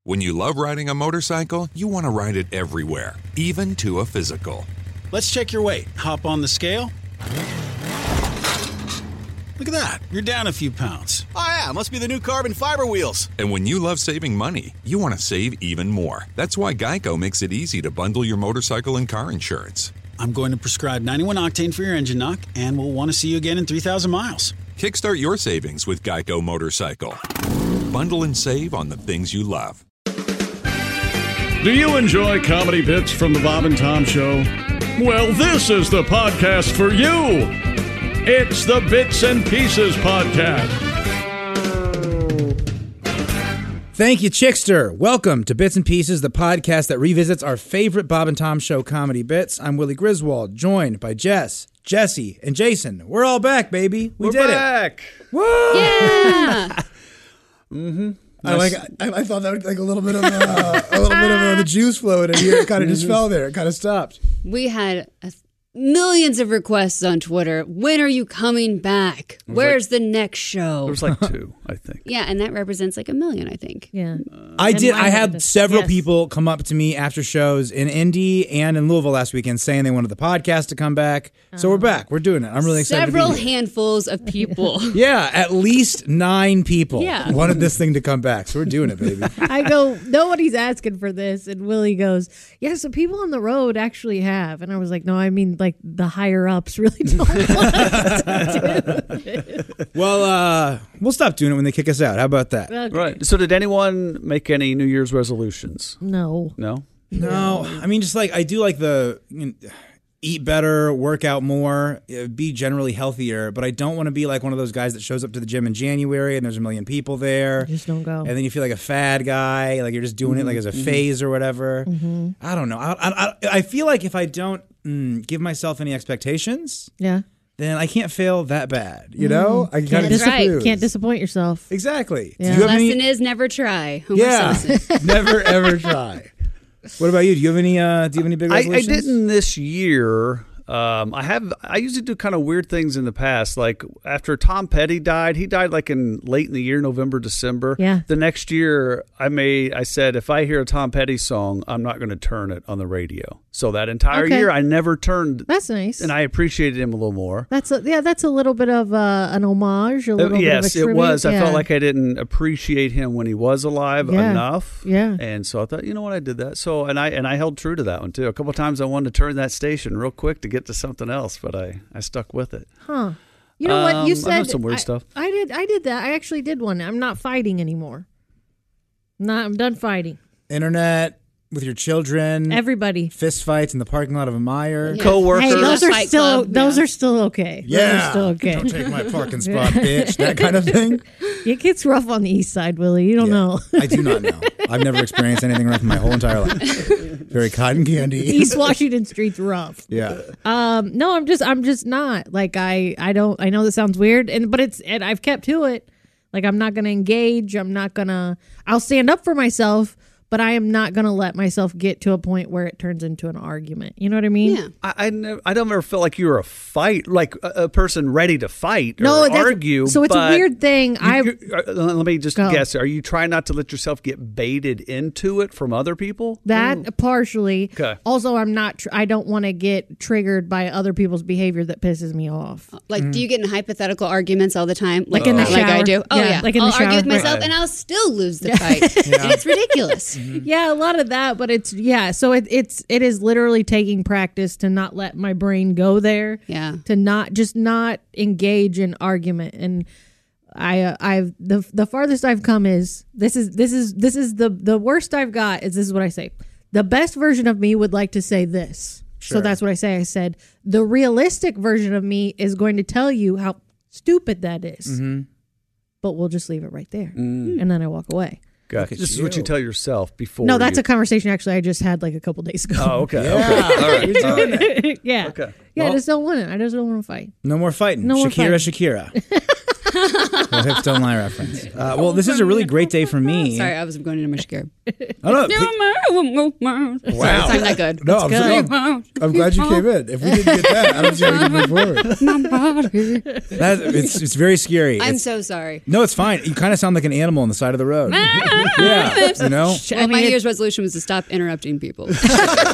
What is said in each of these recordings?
When you love riding a motorcycle, you want to ride it everywhere, even to a physical. Let's check your weight. Hop on the scale. Look at that. You're down a few pounds. Oh, yeah. Must be the new carbon fiber wheels. And when you love saving money, you want to save even more. That's why Geico makes it easy to bundle your motorcycle and car insurance. I'm going to prescribe 91 octane for your engine knock, and we'll want to see you again in 3,000 miles. Kickstart your savings with Geico Motorcycle. Bundle and save on the things you love. Do you enjoy comedy bits from the Bob and Tom Show? Well, this is the podcast for you. It's the Bits and Pieces Podcast. Thank you, Chickster. Welcome to Bits and Pieces, the podcast that revisits our favorite Bob and Tom Show comedy bits. I'm Willie Griswold, joined by Jess, Jesse, and Jason. We're all back, baby. We did back. It. Woo! Yeah. Mm-hmm. I thought that was like a little bit of the juice flowing in here. It kind of just fell there. It kind of stopped. We had millions of requests on Twitter. When are you coming back? Where's the next show? There was like 2, I think. Yeah, and that represents like 1 million, I think. Yeah. I had several people come up to me after shows in Indy and in Louisville last weekend saying they wanted the podcast to come back. So we're back. We're doing it. I'm really excited Several to be here. handfuls of people. Yeah, at least 9 people Yeah. wanted this thing to come back. So we're doing it, baby. I go, nobody's asking for this. And Willie goes, yeah, so people on the road actually have. And I was like, no, I mean, like the higher ups really don't want us to do this. Well, we'll stop doing it when they kick us out. How about that? Okay. Right. So did anyone make any New Year's resolutions? No. No? No, I mean, just like I do like the eat better, work out more, be generally healthier, but I don't want to be like one of those guys that shows up to the gym in January and there's 1 million people there. Just don't go. And then you feel like a fad guy, like you're just doing it like as a phase or whatever. I don't know. I feel like if I don't give myself any expectations, Yeah. then I can't fail that bad. You know, I kind of That's right. Can't disappoint yourself. Exactly. Yeah. Do you have Lesson any? is never try. Homer Yeah, Simpson. never ever try. What about you? Do you have any big I resolutions? didn't this year. I usually do kind of weird things in the past. Like after Tom Petty died, he died like late in the year, November, December. Yeah. The next year I said, if I hear a Tom Petty song, I'm not going to turn it on the radio. So that entire Okay. year I never turned. That's nice. And I appreciated him a little more. That's a little bit of an homage. A little bit of a Yes, it tribute. was. I Yeah. felt like I didn't appreciate him when he was alive Yeah. enough. Yeah. And so I thought, you know what, I did that. So and I held true to that one too. A couple of times I wanted to turn that station real quick to get to something else, but I stuck with it. Huh. You know what? You I've said done some weird stuff. I did that. I actually did one. I'm not fighting anymore. I'm done fighting. Internet with your children. Everybody. Fist fights in the parking lot of a Meijer. Yeah. Co-workers. Hey, those are Fight still Club, those yeah. are still okay. Yeah. Those are still okay. Don't take my parking spot, bitch. That kind of thing. It gets rough on the east side, Willie. You don't know. I do not know. I've never experienced anything rough in my whole entire life. Very cotton candy. East Washington Street's rough. Yeah. No, I'm just not. Like I know that sounds weird, and I've kept to it. Like I'm not gonna engage. I'll stand up for myself, but I am not going to let myself get to a point where it turns into an argument. You know what I mean? Yeah. I don't ever feel like you were a person ready to fight or No, argue. So it's a but weird thing. let me just Go. guess. Are you trying not to let yourself get baited into it from other people? That partially. Okay. Also, I'm not. I don't want to get triggered by other people's behavior that pisses me off. Like, do you get in hypothetical arguments all the time? Like in the Like I shower. do. Oh, Yeah, yeah. like in the I'll argue shower. with myself, Right. and I'll still lose the fight. And it's ridiculous. Yeah, a lot of that, but it's So it is literally taking practice to not let my brain go there. Yeah. To not engage in argument. And I've the farthest I've come is this is the worst I've got is this is what I say. The best version of me would like to say this. Sure. So that's what I say. I said the realistic version of me is going to tell you how stupid that is. But we'll just leave it right there, and then I walk away. Gotcha. at This is what you you. tell yourself before. No, that's you... a conversation actually I just had like a couple days ago. Oh, okay. Yeah. Okay. All right. You're doing it. Yeah. Okay. Yeah, Well- I just don't want it. I just don't want to fight. No more fighting. No more Shakira, fighting. Shakira. Well, hips don't lie reference. Well, this is a really great day for me. Sorry, I was going into my scare. Oh, no, Wow. Sorry, it's not good. No, I'm glad you came in. If we didn't get that, I don't see how we can move forward. It's very scary. I'm so sorry. No, it's fine. You kind of sound like an animal on the side of the road. Yeah, you know? Well, my New Year's resolution was to stop interrupting people. You're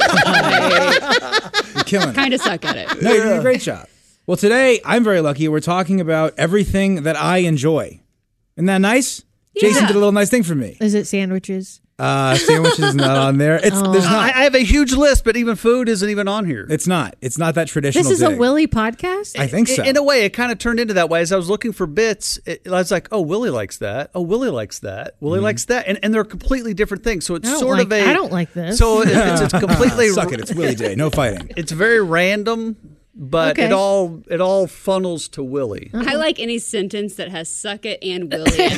killing it. Kind of suck at it. No, you're doing a great job. Well, today, I'm very lucky. We're talking about everything that I enjoy. Isn't that nice? Yeah. Jason did a little nice thing for me. Is it sandwiches? Sandwiches not on there. There's not. I have a huge list, but even food isn't even on here. It's not. It's not that traditional. This is thing. a Willie podcast? I think so. In a way, it kind of turned into that way. As I was looking for bits, I was like, oh, Willie likes that. Oh, Willie likes that. Willie likes that. And they're completely different things. So it's sort of a... I don't like this. So it's completely... Suck it. It's Willie Day. No fighting. It's very random, but Okay. it all funnels to Willie. I like any sentence that has suck it and Willie in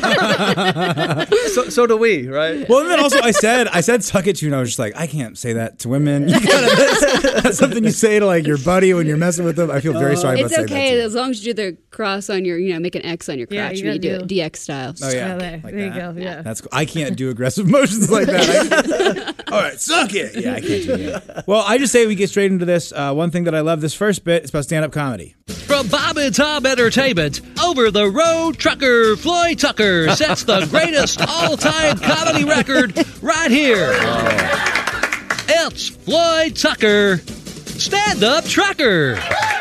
it. So do we, right? Well, and then also I said suck it to you, and I was just like, I can't say that to women. That's something you say to like your buddy when you're messing with them. I feel very sorry about It's saying that. okay To you. as long as you do the cross on your, make an X on your Yeah, crotch you when you do gotta it do- DX style. Oh yeah, there like you that. go. Yeah. That's cool. I can't do aggressive motions like that. All right, suck it. Yeah, I can't do that. Well, I just say we get straight into this. One thing that I love this first bit is about stand-up comedy. From Bob and Tom Entertainment, over the road trucker Floyd Tucker sets the greatest all-time comedy record right here. It's Floyd Tucker, stand-up trucker.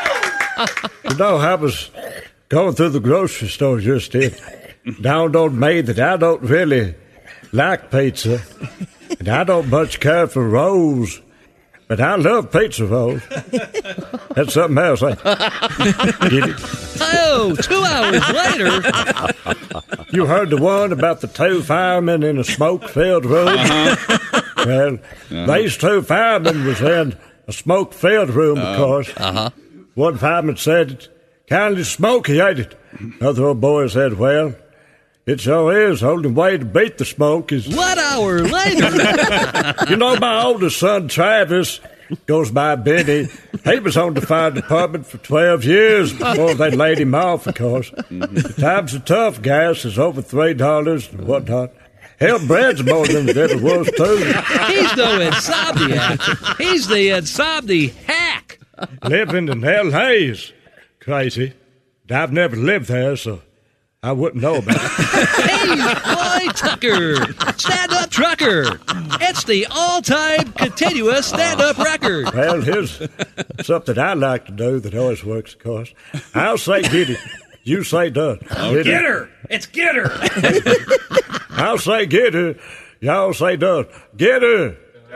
You know, I was going through the grocery store just then. Dawned on me that I don't really like pizza, and I don't much care for rolls, but I love pizza rolls. That's something else. Get it? Oh, 2 hours later. You heard the one about the two firemen in a smoke-filled room? Well, these two firemen was in a smoke-filled room because one fireman said, kind of smoky, ain't it? Another old boy said, well, it sure is. Only way to beat the smoke is... 1 hour later. You know, my oldest son, Travis, goes by Benny. He was on the fire department for 12 years before they laid him off, of course. The times are tough. Gas is over $3 and whatnot. Hell, bread's more than it ever was, too. He's no insomniac. He's the insomni hack. Living in L.A.'s crazy. I've never lived there, so I wouldn't know about it. He's Floyd Tucker, stand-up trucker. It's the all-time continuous stand-up record. Well, here's something I like to do that always works, of course. I'll say get it. You say done. Get her. It's get her. I'll say get her. Y'all say done. Get her.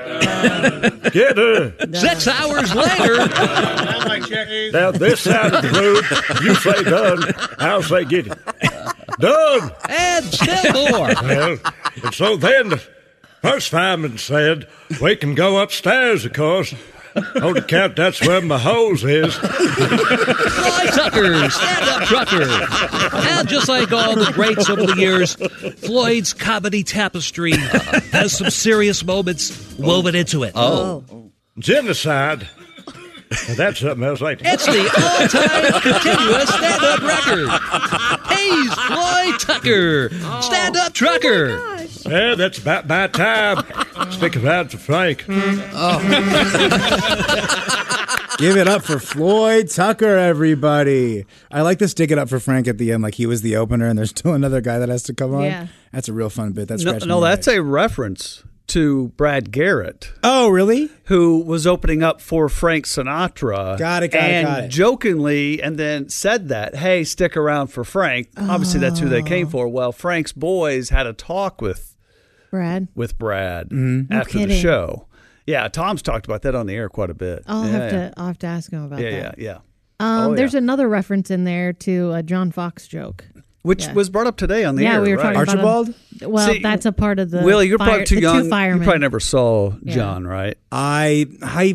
Get her. 6 hours later. Now, this side of the room, you say done. I'll say get it. Done. And still more. Well, and so then the first fireman said, we can go upstairs, of course. On account that's where my hose is. Floyd Tucker, stand-up trucker. And just like all the greats over the years, Floyd's comedy tapestry has some serious moments woven into it. Genocide. Well, that's something else, ain't it? It's the all-time continuous stand-up record. He's Floyd Tucker, stand-up trucker. Yeah, that's about my time. Stick around for Frank. Give it up for Floyd Tucker, everybody. I like to stick it up for Frank at the end, like he was the opener, and there's still another guy that has to come on. Yeah. That's a real fun bit. That's No, that's a reference to Brad Garrett, Oh, really? who was opening up for Frank Sinatra. Got it. And jokingly, and then said that, hey, stick around for Frank. Obviously, that's who they came for. Well, Frank's boys had a talk with Brad. Brad Mm-hmm. after the kidding. show. Yeah, Tom's talked about that on the air quite a bit. I'll have to ask him about that. Yeah. There's another reference in there to a John Fox joke. which was brought up today on the air. Yeah, we were talking Archibald? about Well, See, that's a part of the Willie, you're probably too young. You firemen. probably never saw John, right? I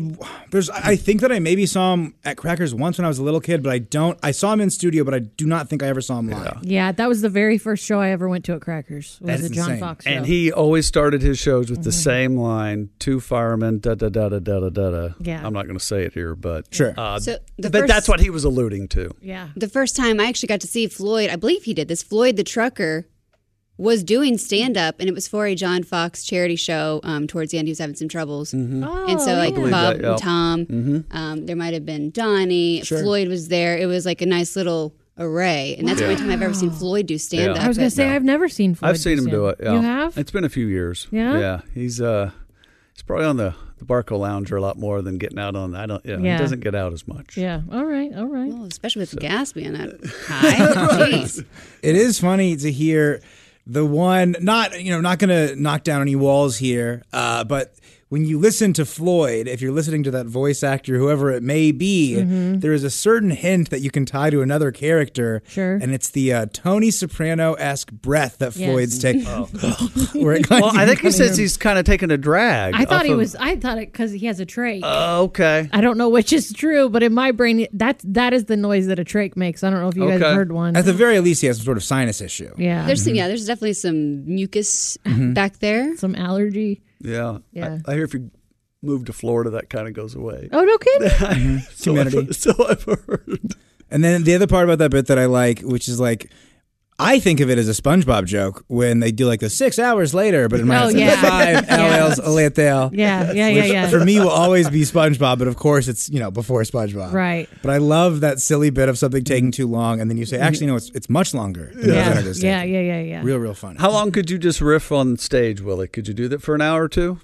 think that I maybe saw him at Crackers once when I was a little kid, but I saw him in studio, but I do not think I ever saw him live. Yeah, that was the very first show I ever went to at Crackers. Was That's the John insane. Fox show. And he always started his shows with the same line: 2 firemen, da da da da da da da. Yeah. I'm not going to say it here, but Sure. So but that's what he was alluding to. Yeah. The first time I actually got to see Floyd, I believe he did this. Floyd the trucker was doing stand-up, and it was for a John Fox charity show. Towards the end, he was having some troubles. Oh, And so, like, believe Bob that, yeah. and Tom, there might have been Donnie. Sure. Floyd was there. It was like a nice little array. And that's the only time I've ever seen Floyd do stand-up. Yeah. I was going to say, I've never seen Floyd I've seen him do it. Yeah. You have? It's been a few years. Yeah? Yeah. He's probably on the Barco Lounger a lot more than getting out on. He doesn't get out as much. Yeah. All right. Well, especially with the gas being that high. Jeez. It is funny to hear the one, not going to knock down any walls here, but when you listen to Floyd, if you're listening to that voice actor, whoever it may be, there is a certain hint that you can tie to another character. Sure. And it's the Tony Soprano-esque breath that Yes. Floyd's taking. Where it Well, I think he says he's kind of taking a drag. I thought off he of- was. I thought it because he has a trach. Okay. I don't know which is true, but in my brain, that is the noise that a trach makes. I don't know if you guys Okay. have heard one. At the very least, he has some sort of sinus issue. Yeah. There's definitely some mucus back there. some allergy. Yeah. Yeah. I hear if you move to Florida, that kind of goes away. Oh, no kidding. Humidity. So I've heard. And then the other part about that bit that I like, which is like, I think of it as a SpongeBob joke when they do like the 6 hours later, but in my Oh, head it's yeah. 5 hours later. Yeah. For me, will always be SpongeBob, but of course it's before SpongeBob. Right. But I love that silly bit of something taking too long, and then you say, actually, no, it's much longer. Than Yeah. it is Yeah. taking. Yeah. Real funny. How long could you just riff on stage, Willie? Could you do that for an hour or two?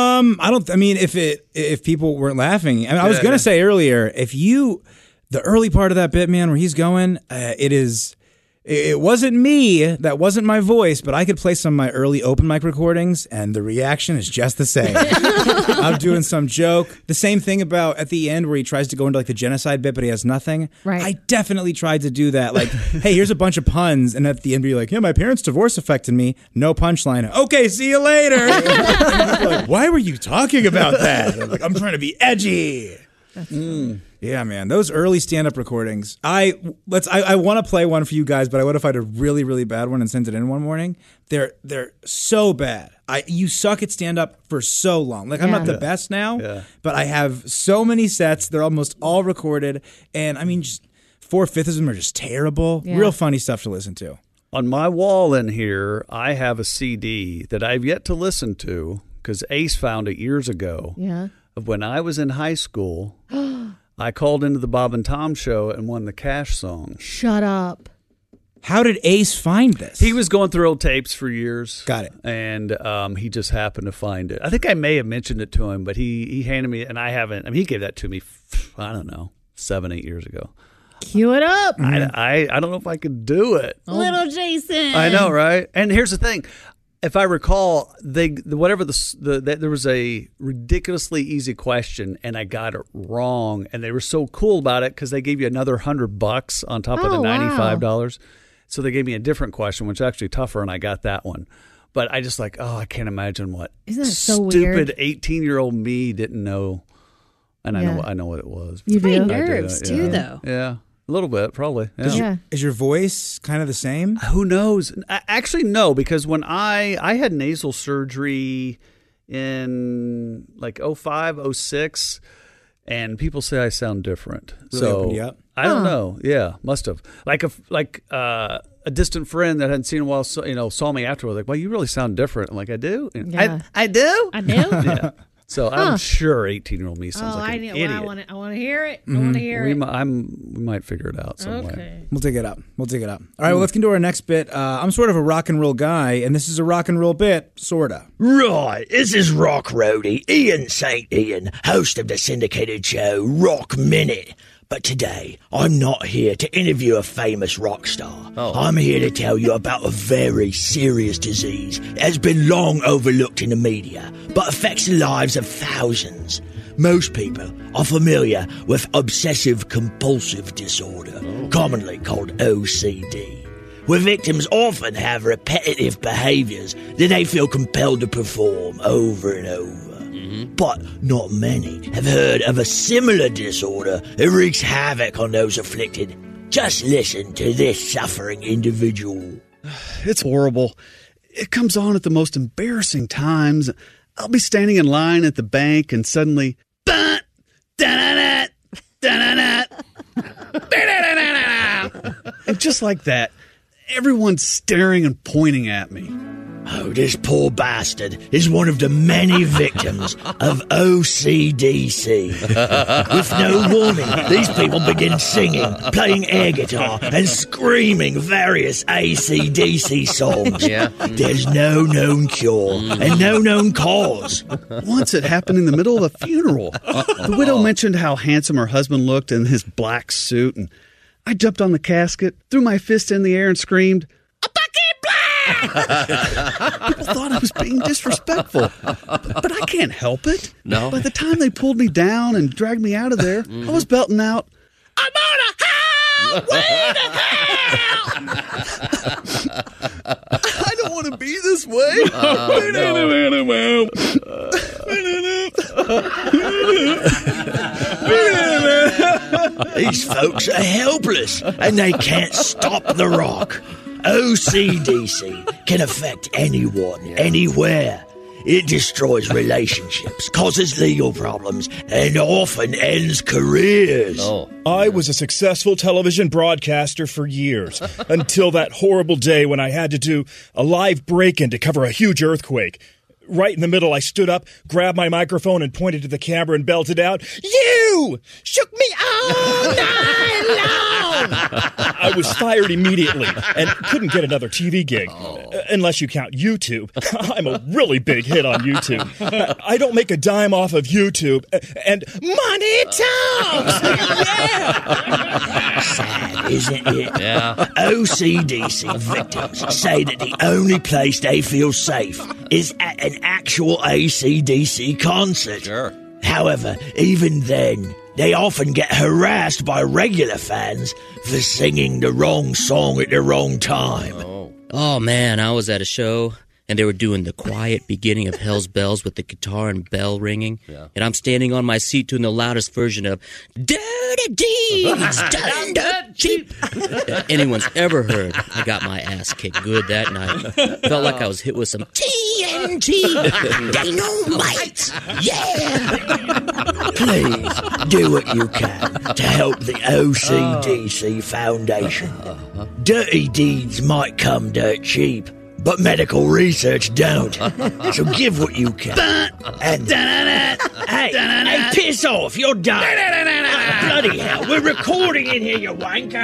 If people weren't laughing, I was going to say earlier, the early part of that bit, man, where he's going, it wasn't me, that wasn't my voice, but I could play some of my early open mic recordings, and the reaction is just the same. I'm doing some joke. The same thing about at the end where he tries to go into like the genocide bit, but he has nothing. Right. I definitely tried to do that. Like, hey, here's a bunch of puns, and at the end be like, yeah, my parents' divorce affected me. No punchline. Okay, see you later. And like, why were you talking about that? I'm like, I'm trying to be edgy. Yeah, man, those early stand-up recordings. I want to play one for you guys, but I would have found a really, really bad one and sent it in one morning. They're so bad. You suck at stand-up for so long. Like, I'm not the best now, but I have so many sets. They're almost all recorded, and I mean, just 4/5 of them are just terrible. Yeah. Real funny stuff to listen to. On my wall in here, I have a CD that I've yet to listen to because Ace found it years ago. Yeah. Of when I was in high school. I called into the Bob and Tom show and won the Cash song. Shut up. How did Ace find this? He was going through old tapes for years. Got it. And he just happened to find it. I think I may have mentioned it to him, but he handed me, and I haven't. I mean, he gave that to me, I don't know, 7-8 years ago. Cue it up. I don't know if I could do it. Little Jason. I know, right? And here's the thing. If I recall, there was a ridiculously easy question, and I got it wrong. And they were so cool about it because they gave you another $100 on top of the $95. Wow. So they gave me a different question, which is actually tougher, and I got that one. But I just I can't imagine what Isn't that so stupid weird? 18-year-old me didn't know. And Yeah. I know what it was. You Pretty do? nerves, yeah. too, though. Yeah, a little bit, probably. Yeah. Yeah. Is your voice kind of the same? Who knows? Actually, no, because when I had nasal surgery in like 05, 06, and people say I sound different. Really opened you up? I don't know. Yeah, must have. Like a distant friend that hadn't seen in a while, saw me afterwards. Like, well, you really sound different. I'm like, I do. And Yeah. I do. I do? Yeah. So I'm sure 18-year-old me sounds Oh, like I an know. idiot. I want to hear it. I want to hear we it. might figure it out some way. Okay. We'll take it up. All right, well, let's get to our next bit. I'm sort of a rock and roll guy, and this is a rock and roll bit, sorta. Right, this is rock roadie Ian St. Ian, host of the syndicated show Rock Minute. But today, I'm not here to interview a famous rock star. I'm here to tell you about a very serious disease that has been long overlooked in the media, but affects the lives of thousands. Most people are familiar with obsessive-compulsive disorder, commonly called OCD. where victims often have repetitive behaviors that they feel compelled to perform over and over. But not many have heard of a similar disorder that wreaks havoc on those afflicted. Just listen to this suffering individual. It's horrible. It comes on at the most embarrassing times. I'll be standing in line at the bank and suddenly, and just like that, everyone's staring and pointing at me. Oh, this poor bastard is one of the many victims of OCDC. With no warning, these people begin singing, playing air guitar, and screaming various AC/DC songs. Yeah. There's no known cure and no known cause. Once it happened in the middle of a funeral. The widow mentioned how handsome her husband looked in his black suit, and I jumped on the casket, threw my fist in the air, and screamed, People thought I was being disrespectful, but I can't help it. No. By the time they pulled me down and dragged me out of there, I was belting out, I'm on a highway to hell! I don't want to be this way. These folks are helpless, and they can't stop the rock. OCDC can affect anyone, anywhere. It destroys relationships, causes legal problems, and often ends careers. I was a successful television broadcaster for years, until that horrible day when I had to do a live break-in to cover a huge earthquake. Right in the middle, I stood up, grabbed my microphone, and pointed to the camera and belted out, "You shook me all night long!" I was fired immediately and couldn't get another TV gig, unless you count YouTube. I'm a really big hit on YouTube. I don't make a dime off of YouTube, and money talks! Yeah! Sad, isn't it? Yeah. OCDC victims say that the only place they feel safe is at an actual AC/DC concert. Sure. However, even then, they often get harassed by regular fans for singing the wrong song at the wrong time. Oh man, I was at a show and they were doing the quiet beginning of Hell's Bells with the guitar and bell ringing. Yeah. And I'm standing on my seat doing the loudest version of Dirty Deeds Done Dirt Cheap anyone's ever heard. I got my ass kicked good that night. Felt like I was hit with some TNT Dynamite. Yeah! Please do what you can to help the OCDC Foundation. Dirty deeds might come dirt cheap, but medical research don't. So give what you can. And hey, piss off! You're done. Bloody hell! We're recording in here, you wanker.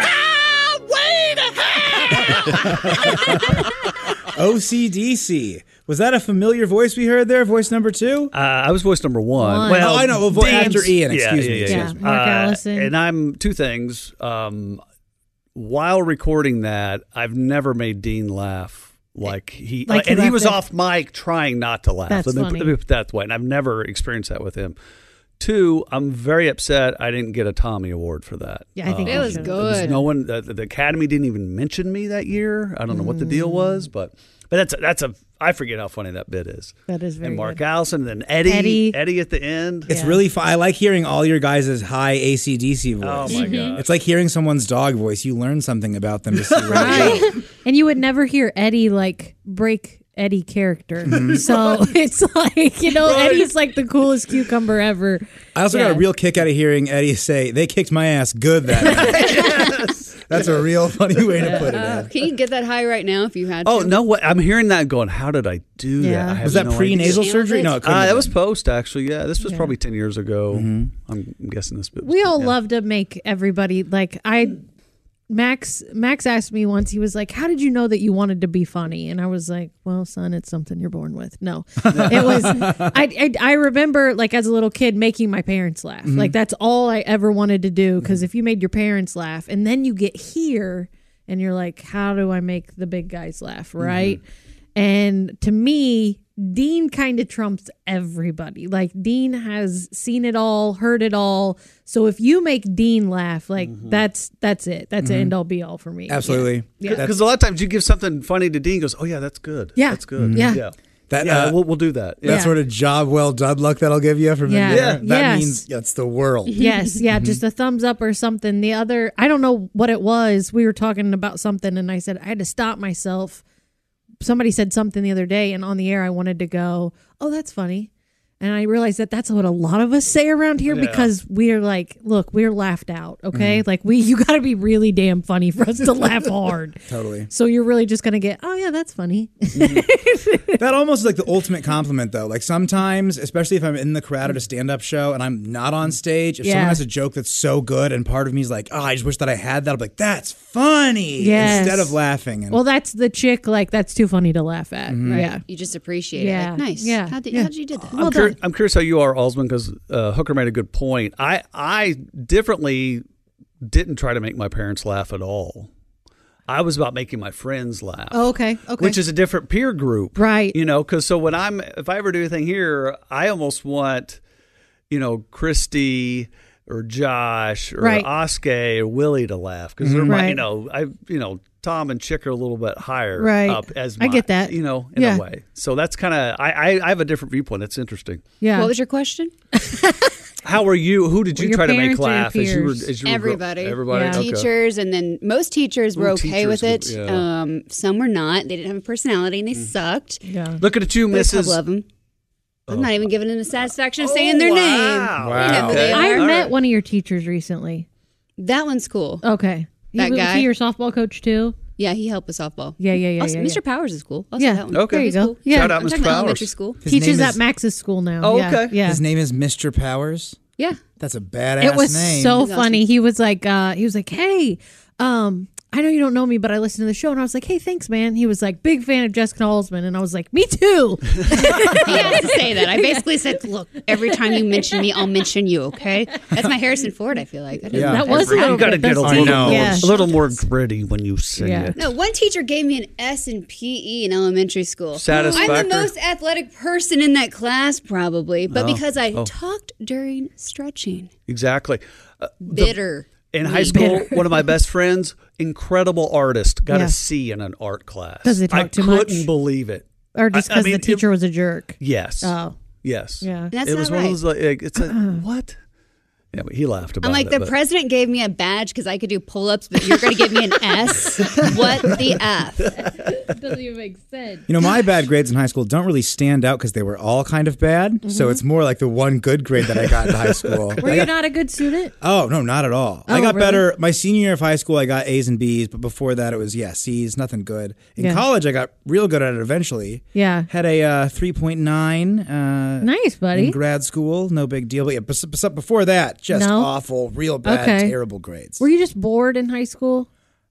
OCDC. Was that a familiar voice we heard there? Voice number 2? I was voice number 1. Well, I know. After Ian, excuse me. Yeah, Mark Allison. And I'm two things. While recording that, I've never made Dean laugh like he was off mic trying not to laugh. That's Let me put it that way. And I've never experienced that with him. 2, I'm very upset I didn't get a Tommy Award for that. Yeah, I think it was good. No one, the Academy didn't even mention me that year. I don't know what the deal was, but that's a. I forget how funny that bit is. That is very And Mark good. Allison, and then Eddie at the end. It's really fun. I like hearing all your guys' high AC/DC voice. Oh my god! It's like hearing someone's dog voice. You learn something about them to see Right. And you would never hear Eddie break Eddie character. So it's like, Eddie's like the coolest cucumber ever. I also got a real kick out of hearing Eddie say, "They kicked my ass good that night." That's a real funny way to put it. Can you get that high right now if you had to? Oh no! What I'm hearing that going. How did I do that? I have Was that no pre-nasal idea. surgery? No, it couldn't have that been. was post actually. Yeah, this was probably 10 years ago. I'm guessing this. We all love to make everybody Max asked me once, he was like, how did you know that you wanted to be funny? And I was like, well, son, it's something you're born with. No, it was, I remember as a little kid making my parents laugh. Mm-hmm. That's all I ever wanted to do. Cause if you made your parents laugh and then you get here and you're like, how do I make the big guys laugh? Right. And to me, Dean kind of trumps everybody. Like Dean has seen it all, heard it all. So if you make Dean laugh, like that's it. That's an end all be all for me. Absolutely. Yeah. Because a lot of times you give something funny to Dean, he goes, "Oh yeah, that's good. Yeah. That's good. Yeah. That we'll do that. That sort of job well done look that'll give you from Yeah. in there. Yeah. That Yes. means that's the world. Yes, yeah, just a thumbs up or something. The other, I don't know what it was. We were talking about something, and I said I had to stop myself. Somebody said something the other day, and on the air, I wanted to go, "Oh, that's funny," and I realized that that's what a lot of us say around here because we're like, "Look, we're laughed out." Okay, like you got to be really damn funny for us to laugh hard. Totally. So you're really just gonna get, "Oh yeah, that's funny." That almost is like the ultimate compliment, though. Like sometimes, especially if I'm in the crowd at a stand-up show and I'm not on stage, if someone has a joke that's so good and part of me is like, "Oh, I just wish that I had that," I'll be like, "That's funny," instead of laughing. And Well, that's the chick. Like that's too funny to laugh at. Yeah. You just appreciate it. Yeah. Like, nice. Yeah. How did you do that? I'm curious how you are, Alsman, because Hooker made a good point. I differently didn't try to make my parents laugh at all. I was about making my friends laugh. Oh, okay. Which is a different peer group. Right. You know, because so if I ever do anything here, I almost want, Christy or Josh or Oskay or Willie to laugh because they're my, Tom and Chick are a little bit higher up as I get that. in a way. So that's kind of, I have a different viewpoint. It's interesting. Yeah. What was your question? How were you? Who did you Your try to make parents or your laugh as you were? Everybody. Everybody. Okay. Teachers, and then most teachers were okay with it. teachers, yeah. Some were not. They didn't have a personality and they sucked. Yeah. Looking at you, But a Mrs. couple of them. I'm not even giving them the satisfaction of saying their name. Wow. You know who they are. I met one of your teachers recently. That one's cool. Okay. That Was guy? he your softball coach too? Yeah, he helped with softball. Yeah. Also, yeah. Mr. Powers is cool. Also Yeah. that one. Okay. There you He's go. cool. Yeah. Shout out, I'm Mr. talking about elementary Powers. school. His Teaches name at is- Max's school now. Oh, Yeah. okay. Yeah. His name is Mr. Powers. Yeah. That's a badass It was name. so He's awesome. funny. He was like, "Hey, I know you don't know me, but I listened to the show." And I was like, "Hey, thanks, man." He was like, "Big fan of Jessica Alsman," and I was like, "Me too." He has to say that. I basically said, look, every time you mention me, I'll mention you, okay? That's my Harrison Ford, I feel like. Yeah. That was a You little got to bit. get a That's little, deep. know. Yeah. a little more gritty when you say Yeah. it. No, one teacher gave me an S in PE in elementary school. Satisfactory? I'm the most athletic person in that class, probably, but because I talked during stretching. Exactly. Bitter. In high school, one of my best friends, incredible artist, got a C in an art class. Does he talk I too much? couldn't believe it. Or just I because mean, the teacher was a jerk. Yes. Oh. Yes. Yeah. That's it was not one right. of those like it's like what? Yeah, but he laughed about I'm like, it. the but- president gave me a badge because I could do pull-ups, but you're going to give me an S? What the F? It doesn't even make sense. My bad grades in high school don't really stand out because they were all kind of bad. So it's more like the one good grade that I got in high school. Were you not a good student? Oh, no, not at all. I Oh, got really? better. My senior year of high school, I got A's and B's, but before that, it was, C's, nothing good. In Yeah. college, I got real good at it eventually. Yeah. Had a 3.9 Nice, buddy. in grad school. No big deal. But yeah, before that, just No? awful, real bad, Okay. terrible grades. Were you just bored in high school?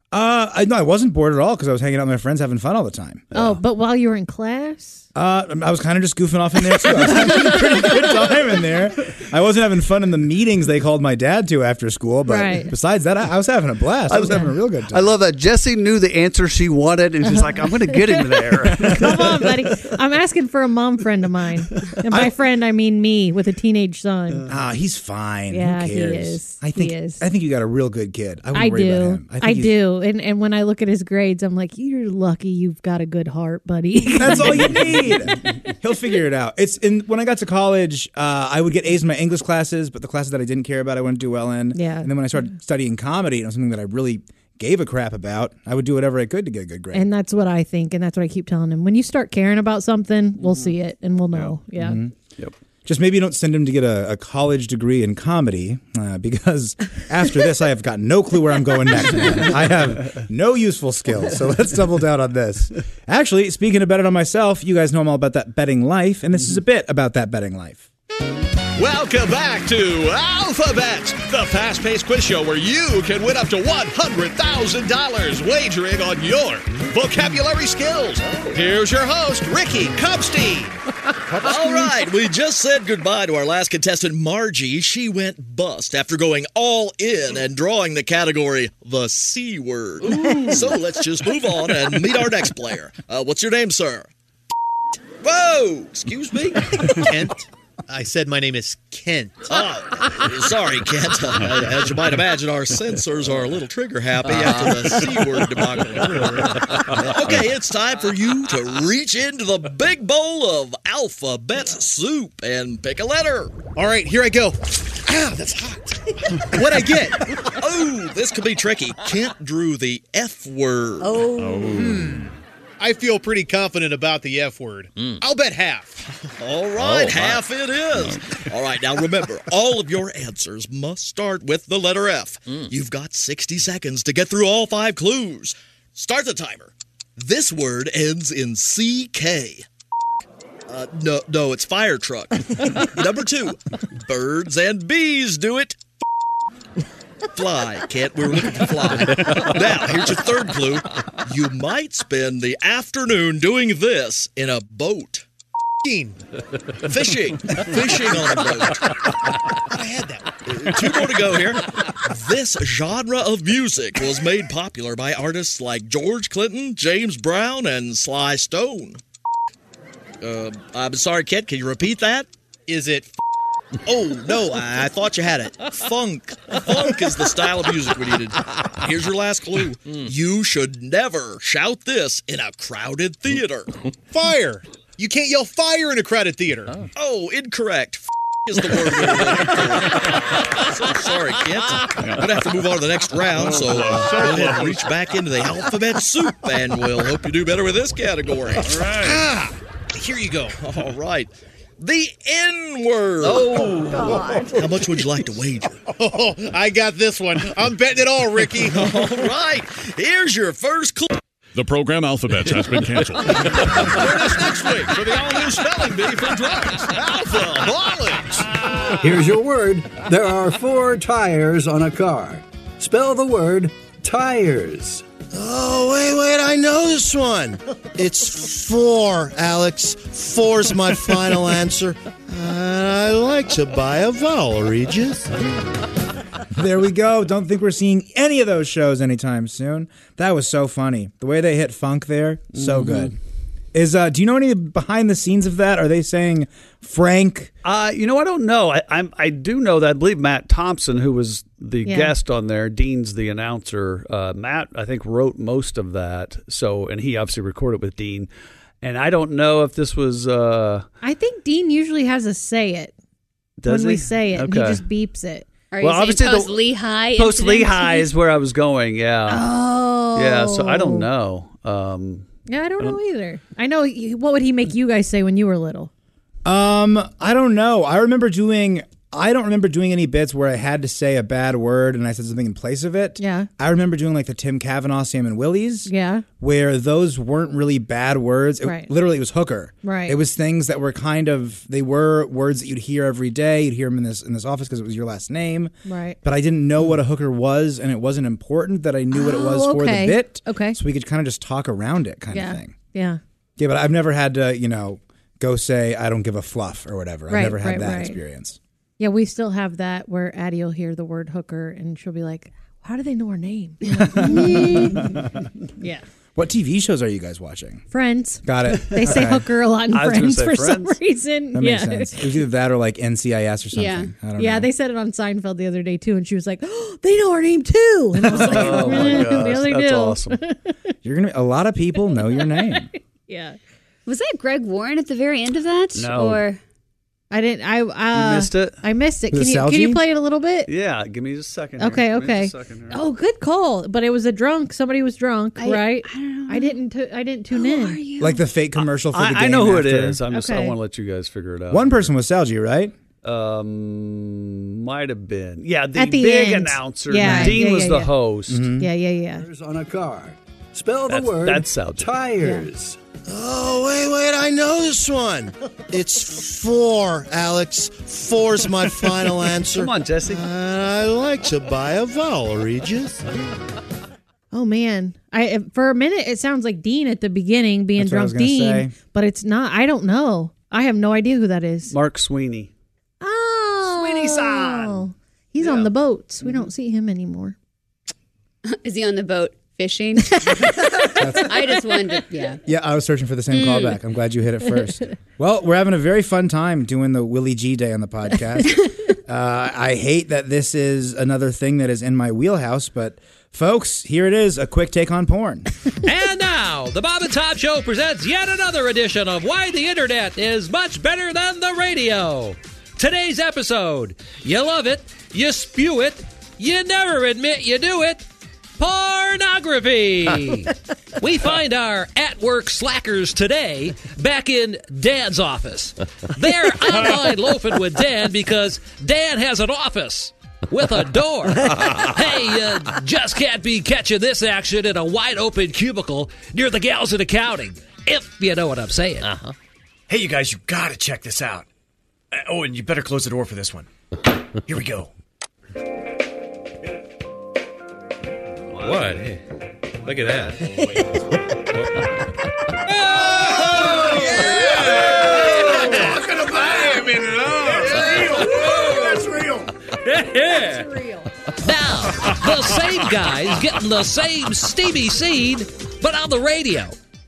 I wasn't bored at all because I was hanging out with my friends having fun all the time. Oh, but while you were in class? I was kind of just goofing off in there too. I was having a pretty good time in there. I wasn't having fun in the meetings they called my dad to after school, but Right. besides that, I was having a blast. I was having a real good time. I love that Jesse knew the answer she wanted, and she's like, "I'm going to get him there." Come on, buddy. I'm asking for a mom friend of mine. And by friend, I mean me with a teenage son. He's fine. Yeah, Who he cares? is. I think He is. I think you got a real good kid. I wouldn't I worry about do. him. I do. And when I look at his grades, I'm like, you're lucky you've got a good heart, buddy. That's all you need. He'll figure it out. When I got to college, I would get A's in my English classes, but the classes that I didn't care about, I wouldn't do well in. Yeah. And then when I started studying comedy, and it was something that I really gave a crap about, I would do whatever I could to get a good grade. And that's what I think. And that's what I keep telling him. When you start caring about something, we'll see it and we'll know. Yeah. Yep. Just maybe don't send him to get a college degree in comedy because after this, I have got no clue where I'm going next, man. I have no useful skills. So let's double down on this. Actually, speaking of betting on myself, you guys know I'm all about that betting life, and this is a bit about that betting life. Welcome back to Alphabet, the fast-paced quiz show where you can win up to $100,000 wagering on your vocabulary skills. Here's your host, Ricky Cupstein. All right, we just said goodbye to our last contestant, Margie. She went bust after going all in and drawing the category the C word. So let's just move on and meet our next player. What's your name, sir? Whoa! Excuse me? Kent. I said my name is Kent. Oh, sorry, Kent. As you might imagine, our censors are a little trigger happy after the C-word debacle. Okay, it's time for you to reach into the big bowl of alphabets soup and pick a letter. All right, here I go. Ah, that's hot. What'd I get? Oh, this could be tricky. Kent drew the F word. I feel pretty confident about the F word. I'll bet half. All right, half it is. All right, now remember, all of your answers must start with the letter F. You've got 60 seconds to get through all 5 clues. Start the timer. This word ends in CK. No, it's fire truck. Number 2, birds and bees do it. Fly. Kent, we were looking for fly. Now, here's your 3rd clue. You might spend the afternoon doing this in a boat. Fishing. Fishing on a boat. I had that. 2 more to go here. This genre of music was made popular by artists like George Clinton, James Brown, and Sly Stone. I'm sorry, Kent, can you repeat that? Is it Oh, no, I thought you had it. Funk. Funk is the style of music we needed. Here's your last clue. You should never shout this in a crowded theater. fire? You can't yell fire in a crowded theater. Oh, incorrect. Is the word we're looking for. So sorry, Kent. I'm going to have to move on to the next round, so go ahead and reach back into the alphabet soup, and we'll hope you do better with this category. All right. Here you go. All right. The N-word. Oh, God. How much would you like to wager? Oh, I got this one. I'm betting it all, Ricky. All right. Here's your first clue. The program Alphabets has been canceled. Join us next week for the all-new spelling bee for drugs, Alphaholics. Here's your word. There are 4 tires on a car. Spell the word tires. Oh, wait, I know this one. It's 4, Alex. 4's my final answer. I like to buy a vowel, Regis. There we go. Don't think we're seeing any of those shows anytime soon. That was so funny. The way they hit funk there, so good. Do you know any behind the scenes of that? Are they saying Frank? I don't know. I do know that I believe Matt Thompson, who was the guest on there, Dean's the announcer. Matt, I think, wrote most of that. And he obviously recorded with Dean. And I don't know if this was. I think Dean usually has a say it when we say it. Okay. He just beeps it. Are you saying post-Lehigh? Post-Lehigh is where I was going. Yeah. Oh. Yeah. So I don't know. Yeah, I don't know either. I know. What would he make you guys say when you were little? I don't know. I don't remember doing any bits where I had to say a bad word and I said something in place of it. Yeah. I remember doing like the Tim Cavanaugh, Sam and Willie's. Yeah. Where those weren't really bad words. Literally, it was hooker. Right. It was things that were they were words that you'd hear every day. You'd hear them in this office because it was your last name. Right. But I didn't know what a hooker was, and it wasn't important that I knew what it was for the bit. Okay. So we could kind of just talk around it kind of thing. Yeah. Yeah, but I've never had to, go say I don't give a fluff or whatever. I've never had that experience. Yeah, we still have that where Addie will hear the word hooker and she'll be like, how do they know our name? Yeah. What TV shows are you guys watching? Friends. Got it. They say hooker a lot in Friends for some reason. That makes sense. It was either that or like NCIS or something. Yeah. I don't know. They said it on Seinfeld the other day too, and she was like, oh, they know our name too. And I was like, oh my gosh, they that's do. awesome. A lot of people know your name. Yeah. Was that Greg Warren at the very end of that? No. Or I didn't. You missed it? I missed it. Was it Can you play it a little bit? Yeah, give me just a second. Here. Okay. Give me Okay. just a second here. Oh, good call. But it was somebody was drunk, right? I don't know. I didn't tune in. Like the fake commercial for the game. I know who after. it is. I want Okay. to let you guys figure it out. One person was Salji, right? Might have been. Yeah, the At the big end. announcer. Yeah, Dean yeah, was yeah, the yeah. host. Yeah. Tires on a car. Spell the word That's Salji. tires. Oh, wait, I know this one. It's 4, Alex. 4's my final answer. Come on, Jesse. I like to buy a vowel, Regis. Oh man, for a minute it sounds like Dean at the beginning being That's what I was drunk gonna Dean, say. but it's not. I don't know. I have no idea who that is. Mark Sweeney. Oh, Sweeney-san. He's on the boats. We don't see him anymore. is he on the boat fishing. I just wanted to, Yeah, I was searching for the same callback. I'm glad you hit it first. Well, we're having a very fun time doing the Willie G Day on the podcast. I hate that this is another thing that is in my wheelhouse, but folks, here it is, a quick take on porn. And now, the Bob and Tom Show presents yet another edition of Why the Internet is Much Better Than the Radio. Today's episode, you love it, you spew it, you never admit you do it. Pornography. We find our at-work slackers today back in Dan's office. They're online loafing with Dan because Dan has an office with a door. Hey, you just can't be catching this action in a wide-open cubicle near the gals in accounting, if you know what I'm saying. Hey, you guys, you gotta check this out. Oh, and you better close the door for this one. Here we go. What? Hey, look at that. Oh, yeah! Talking about him in That's real. That's real. Now, the same guys getting the same steamy scene, but on the radio.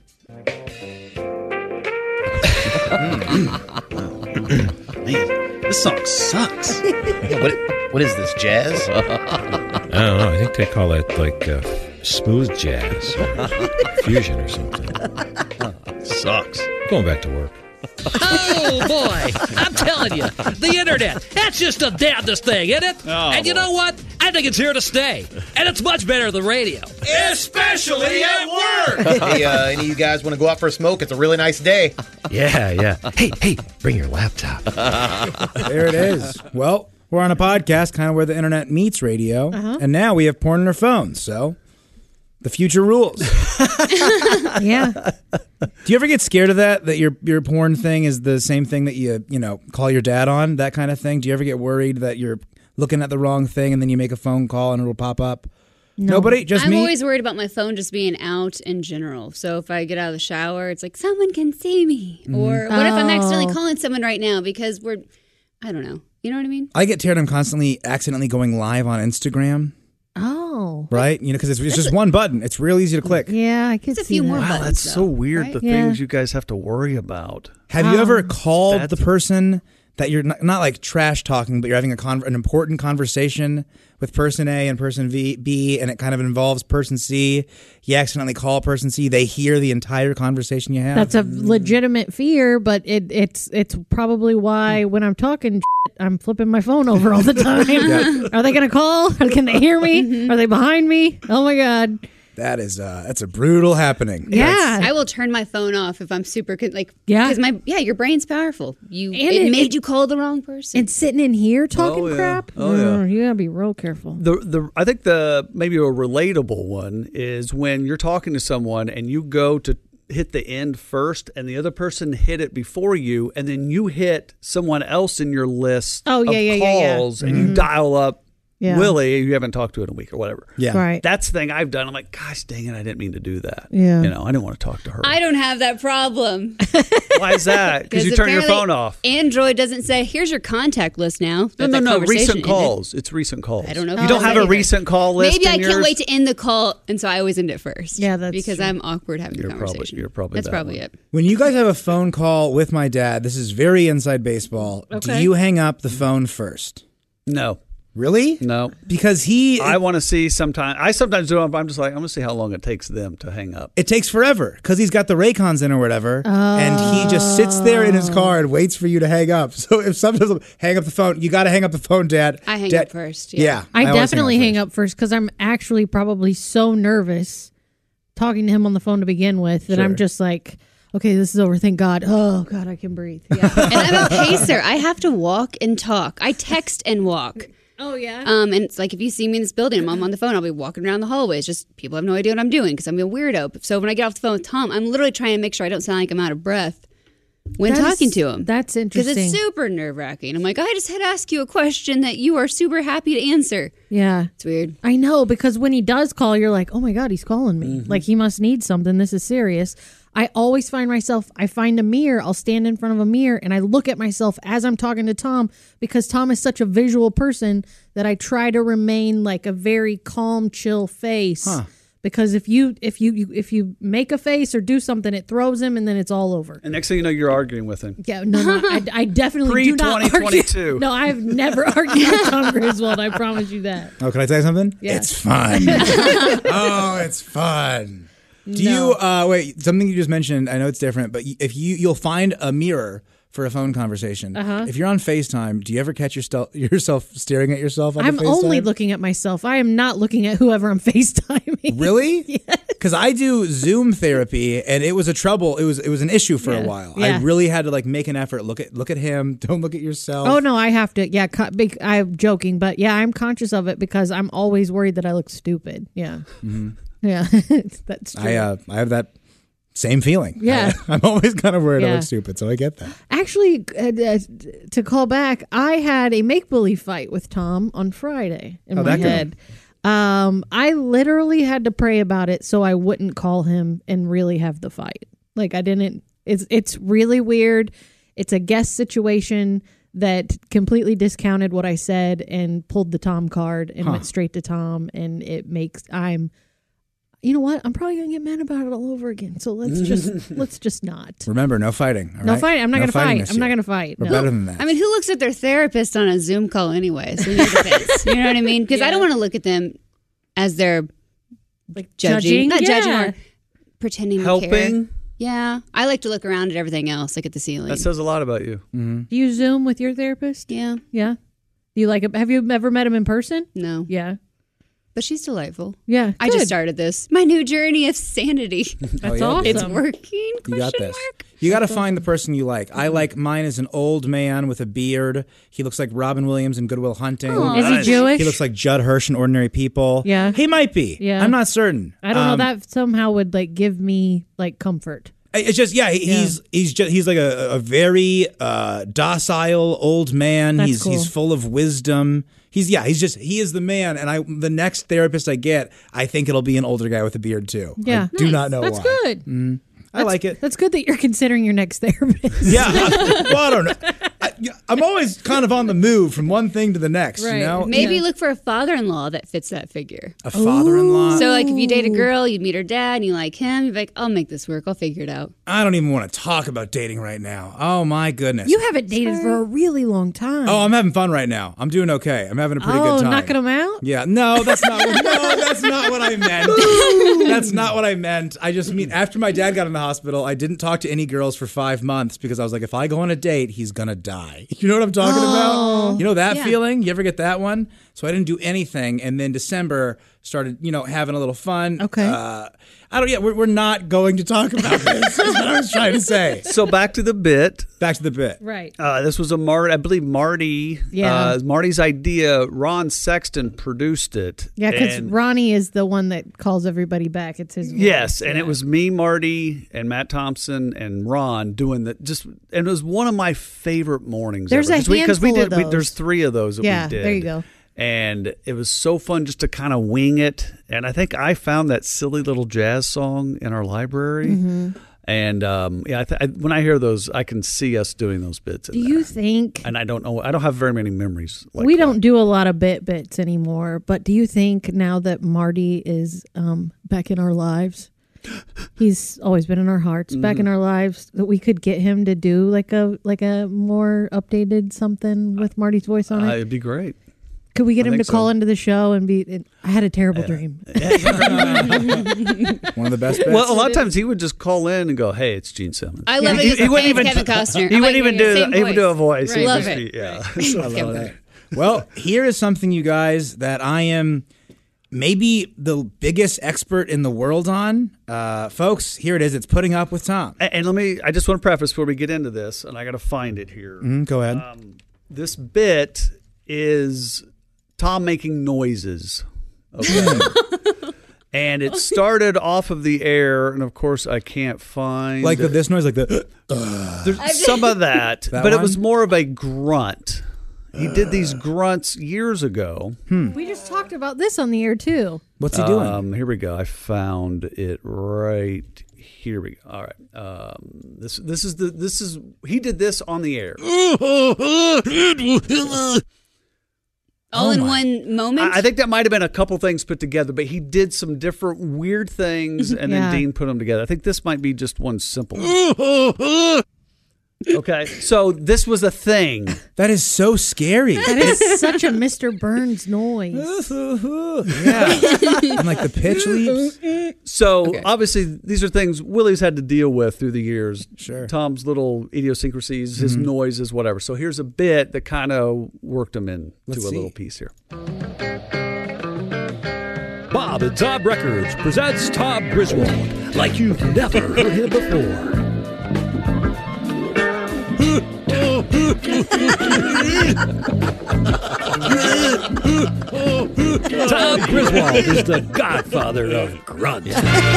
Man, this song sucks. What is this, jazz? I don't know. I think they call it like smooth jazz, fusion or something. Sucks. Going back to work. Oh, boy. I'm telling you, the internet, that's just the damnedest thing, isn't it? Oh, and you know what? I think it's here to stay. And it's much better than radio. Especially at work. Hey, any of you guys want to go out for a smoke? It's a really nice day. Yeah. Hey, bring your laptop. There it is. Well, we're on a podcast, kind of where the internet meets radio, and now we have porn on our phones, so the future rules. Yeah. Do you ever get scared of that your porn thing is the same thing that you call your dad on, that kind of thing? Do you ever get worried that you're looking at the wrong thing and then you make a phone call and it'll pop up? No. Nobody? Just I'm me? always worried about my phone just being out in general. So if I get out of the shower, it's like, someone can see me. Mm-hmm. Or what if I'm accidentally calling someone right now because I don't know. You know what I mean? I get tired. I'm constantly accidentally going live on Instagram. Oh. Right? Because it's just one button. It's real easy to click. Yeah, I could see that. Wow, that's so weird, right? the Yeah. things you guys have to worry about. Have you ever called the person that you're not like trash talking, but you're having an important conversation with person A and person B, and it kind of involves person C? You accidentally call person C. They hear the entire conversation you have. That's a legitimate fear, but it's probably why when I'm talking I'm flipping my phone over all the time. Yeah. Are they going to call? Can they hear me? Are they behind me? Oh, my God. That's a brutal happening. Yeah. I will turn my phone off if I'm super Yeah. because your brain's powerful. It made you call the wrong person. And sitting in here talking crap. Oh, yeah. You gotta be real careful. I think maybe a relatable one is when you're talking to someone and you go to hit the end first and the other person hit it before you, and then you hit someone else in your list of calls and you dial up Willie, you haven't talked to in a week or whatever. Yeah. Right. That's the thing I've done. I'm like, gosh dang it, I didn't mean to do that. Yeah. I didn't want to talk to her. I don't have that problem. Why is that? Because you turn your phone off. Android doesn't say, here's your contact list now. No. Recent calls. It's recent calls. I don't know if You don't have a either. recent call list. Maybe I in can't yours? wait to end the call, and so I always end it first. Yeah, that's because true. I'm awkward having the conversation. You're probably that's that probably one. it. When you guys have a phone call with my dad, this is very inside baseball. Do Okay. you hang up the phone first? No. Really? No. Because I want to see sometimes. I sometimes do it. I'm just like, I'm going to see how long it takes them to hang up. it takes forever because he's got the Raycons in or whatever, and he just sits there in his car and waits for you to hang up. So if sometimes hang up the phone, you got to hang up the phone, Dad. I hang up first. Yeah, I always definitely hang up first because I'm actually probably so nervous talking to him on the phone to begin with that I'm just like, okay, this is over. Thank God. Oh, God, I can breathe. Yeah. And I'm a pacer. I have to walk and talk. I text and walk. Oh, yeah. And it's like if you see me in this building, I'm on the phone, I'll be walking around the hallways. Just people have no idea what I'm doing because I'm a weirdo. So when I get off the phone with Tom, I'm literally trying to make sure I don't sound like I'm out of breath when talking to him. That's Because interesting. it's super nerve-wracking. I'm like, I just had to ask you a question that you are super happy to answer. Yeah. It's weird. I know, because when he does call, you're like, oh my God, he's calling me. Like he must need something. This is serious. I always find myself, I find a mirror, I'll stand in front of a mirror and I look at myself as I'm talking to Tom because Tom is such a visual person that I try to remain like a very calm, chill face because if you make a face or do something, it throws him, and then it's all over. And next thing you know, you're arguing with him. Yeah, no, I definitely do not argue. Pre-2022. No, I've never argued with Tom Griswold. I promise you that. Oh, can I tell you something? Yeah. It's fun. Oh, it's fun. Do you wait? Something you just mentioned. I know it's different, but if you'll find a mirror for a phone conversation. If you're on FaceTime, do you ever catch yourself staring at yourself on the FaceTime? I'm only looking at myself. I am not looking at whoever I'm FaceTiming. Really? Yes. Because I do Zoom therapy, and it was a trouble. It was an issue for a while. Yeah. I really had to like make an effort. Look at him. Don't look at yourself. Oh no, I have to. Yeah, I'm joking, but yeah, I'm conscious of it because I'm always worried that I look stupid. Yeah, yeah, that's true. I have that same feeling. Yeah. I'm always kind of worried I Yeah. look stupid, so I get that. Actually, to call back, I had a make-believe fight with Tom on Friday in my head. I literally had to pray about it so I wouldn't call him and really have the fight. Like I didn't. It's really weird. It's a guest situation that completely discounted what I said and pulled the Tom card and went straight to Tom, and it makes you know what? I'm probably gonna get mad about it all over again. So let's just not. Remember, no fighting. all No right? fighting. I'm not No gonna fighting fight. this I'm not year. gonna fight. We're No. better than that. I mean, who looks at their therapist on a Zoom call anyway? So in your defense, you know what I mean? Because I don't want to look at them as they're like judging, not judging, Yeah. or pretending to care. Helping. Yeah, I like to look around at everything else, like at the ceiling. That says a lot about you. Do you Zoom with your therapist? Yeah. Yeah. Do you like it? Have you ever met him in person? No. Yeah. But she's delightful. Yeah. I just started this. My new journey of sanity. That's yeah. awesome. It's working. You got this. You got to find the person you like. I like mine as an old man with a beard. He looks like Robin Williams in Good Will Hunting. Oh, is he Jewish? He looks like Judd Hirsch in Ordinary People. Yeah. He might be. Yeah. I'm not certain. I don't know. That somehow would like give me like comfort. It's just he's like a very docile old man. That's cool. He's full of wisdom. He is the man. And the next therapist I get, I think it'll be an older guy with a beard too. Yeah. I do not know That's why. good. I like it. That's good that you're considering your next therapist. Yeah. Well, I don't know. I'm always kind of on the move from one thing to the next, Right. you know? Maybe look for a father-in-law that fits that figure. A father-in-law? So, like, if you date a girl, you meet her dad, and you like him, you're like, I'll make this work. I'll figure it out. I don't even want to talk about dating right now. Oh, my goodness. You haven't dated for a really long time. Oh, I'm having fun right now. I'm doing okay. I'm having a pretty good time. knocking them out? Yeah. No, that's not what I meant. That's not what I meant. I just mean after my dad got in the hospital, I didn't talk to any girls for 5 months because I was like, if I go on a date, he's going to die. You know what I'm talking about? You know that feeling? You ever get that one? So I didn't do anything. And then December started, having a little fun. Okay. We're not going to talk about this. That's what I was trying to say. So back to the bit. Right. This was I believe Marty. Yeah. Marty's idea. Ron Sexton produced it. Yeah, because And- Ronnie is the one that calls everybody back. It's his voice. Yes, and it was me, Marty, and Matt Thompson, and Ron doing that. And it was one of my favorite mornings. There's ever. a handful of those. There's 3 of those that we Yeah, did. there you go. And it was so fun just to kind of wing it. And I think I found that silly little jazz song in our library. Mm-hmm. And when I hear those, I can see us doing those bits. Do you think? And I don't know. I don't have very many memories. We don't do a lot of bits anymore, but do you think now that Marty is back in our lives, he's always been in our hearts, back in our lives, that we could get him to do like a more updated something with Marty's voice on it? It'd be great. Could we get I him to think call so. into the show and be? I had a terrible dream. One of the best bits. Well, a lot of times he would just call in and go, "Hey, it's Gene Simmons." I love it. He wouldn't even Kevin Costner. He I wouldn't like even your do. same He would do a voice. Right. He'd Love just it. be- yeah. I love it. Well, here is something, you guys, that I am maybe the biggest expert in the world on. Folks, here it is. It's Putting Up with Tom. And I just want to preface before we get into this, and I got to find it here. Go ahead. This bit is Tom making noises. Okay. And it started off of the air, and of course I can't find Like this noise, like the... There's some of that, That but it one? was more of a grunt. He did these grunts years ago. We just talked about this on the air too. What's he doing? Here we go. I found it right here. We go. All right. This is he did this on the air. All in one moment? I think that might have been a couple things put together, but he did some different weird things, and then Dean put them together. I think this might be just one simple one. Okay, so this was a thing. That is so scary. That is such a Mr. Burns noise. Yeah. And like the pitch leaps. So obviously these are things Willie's had to deal with through the years. Sure. Tom's little idiosyncrasies, his noises, whatever. So here's a bit that kind of worked him into a little piece here. Bob and Tom Records presents Tom Griswold like you've never heard him before. Tom Griswold is the godfather of grunts.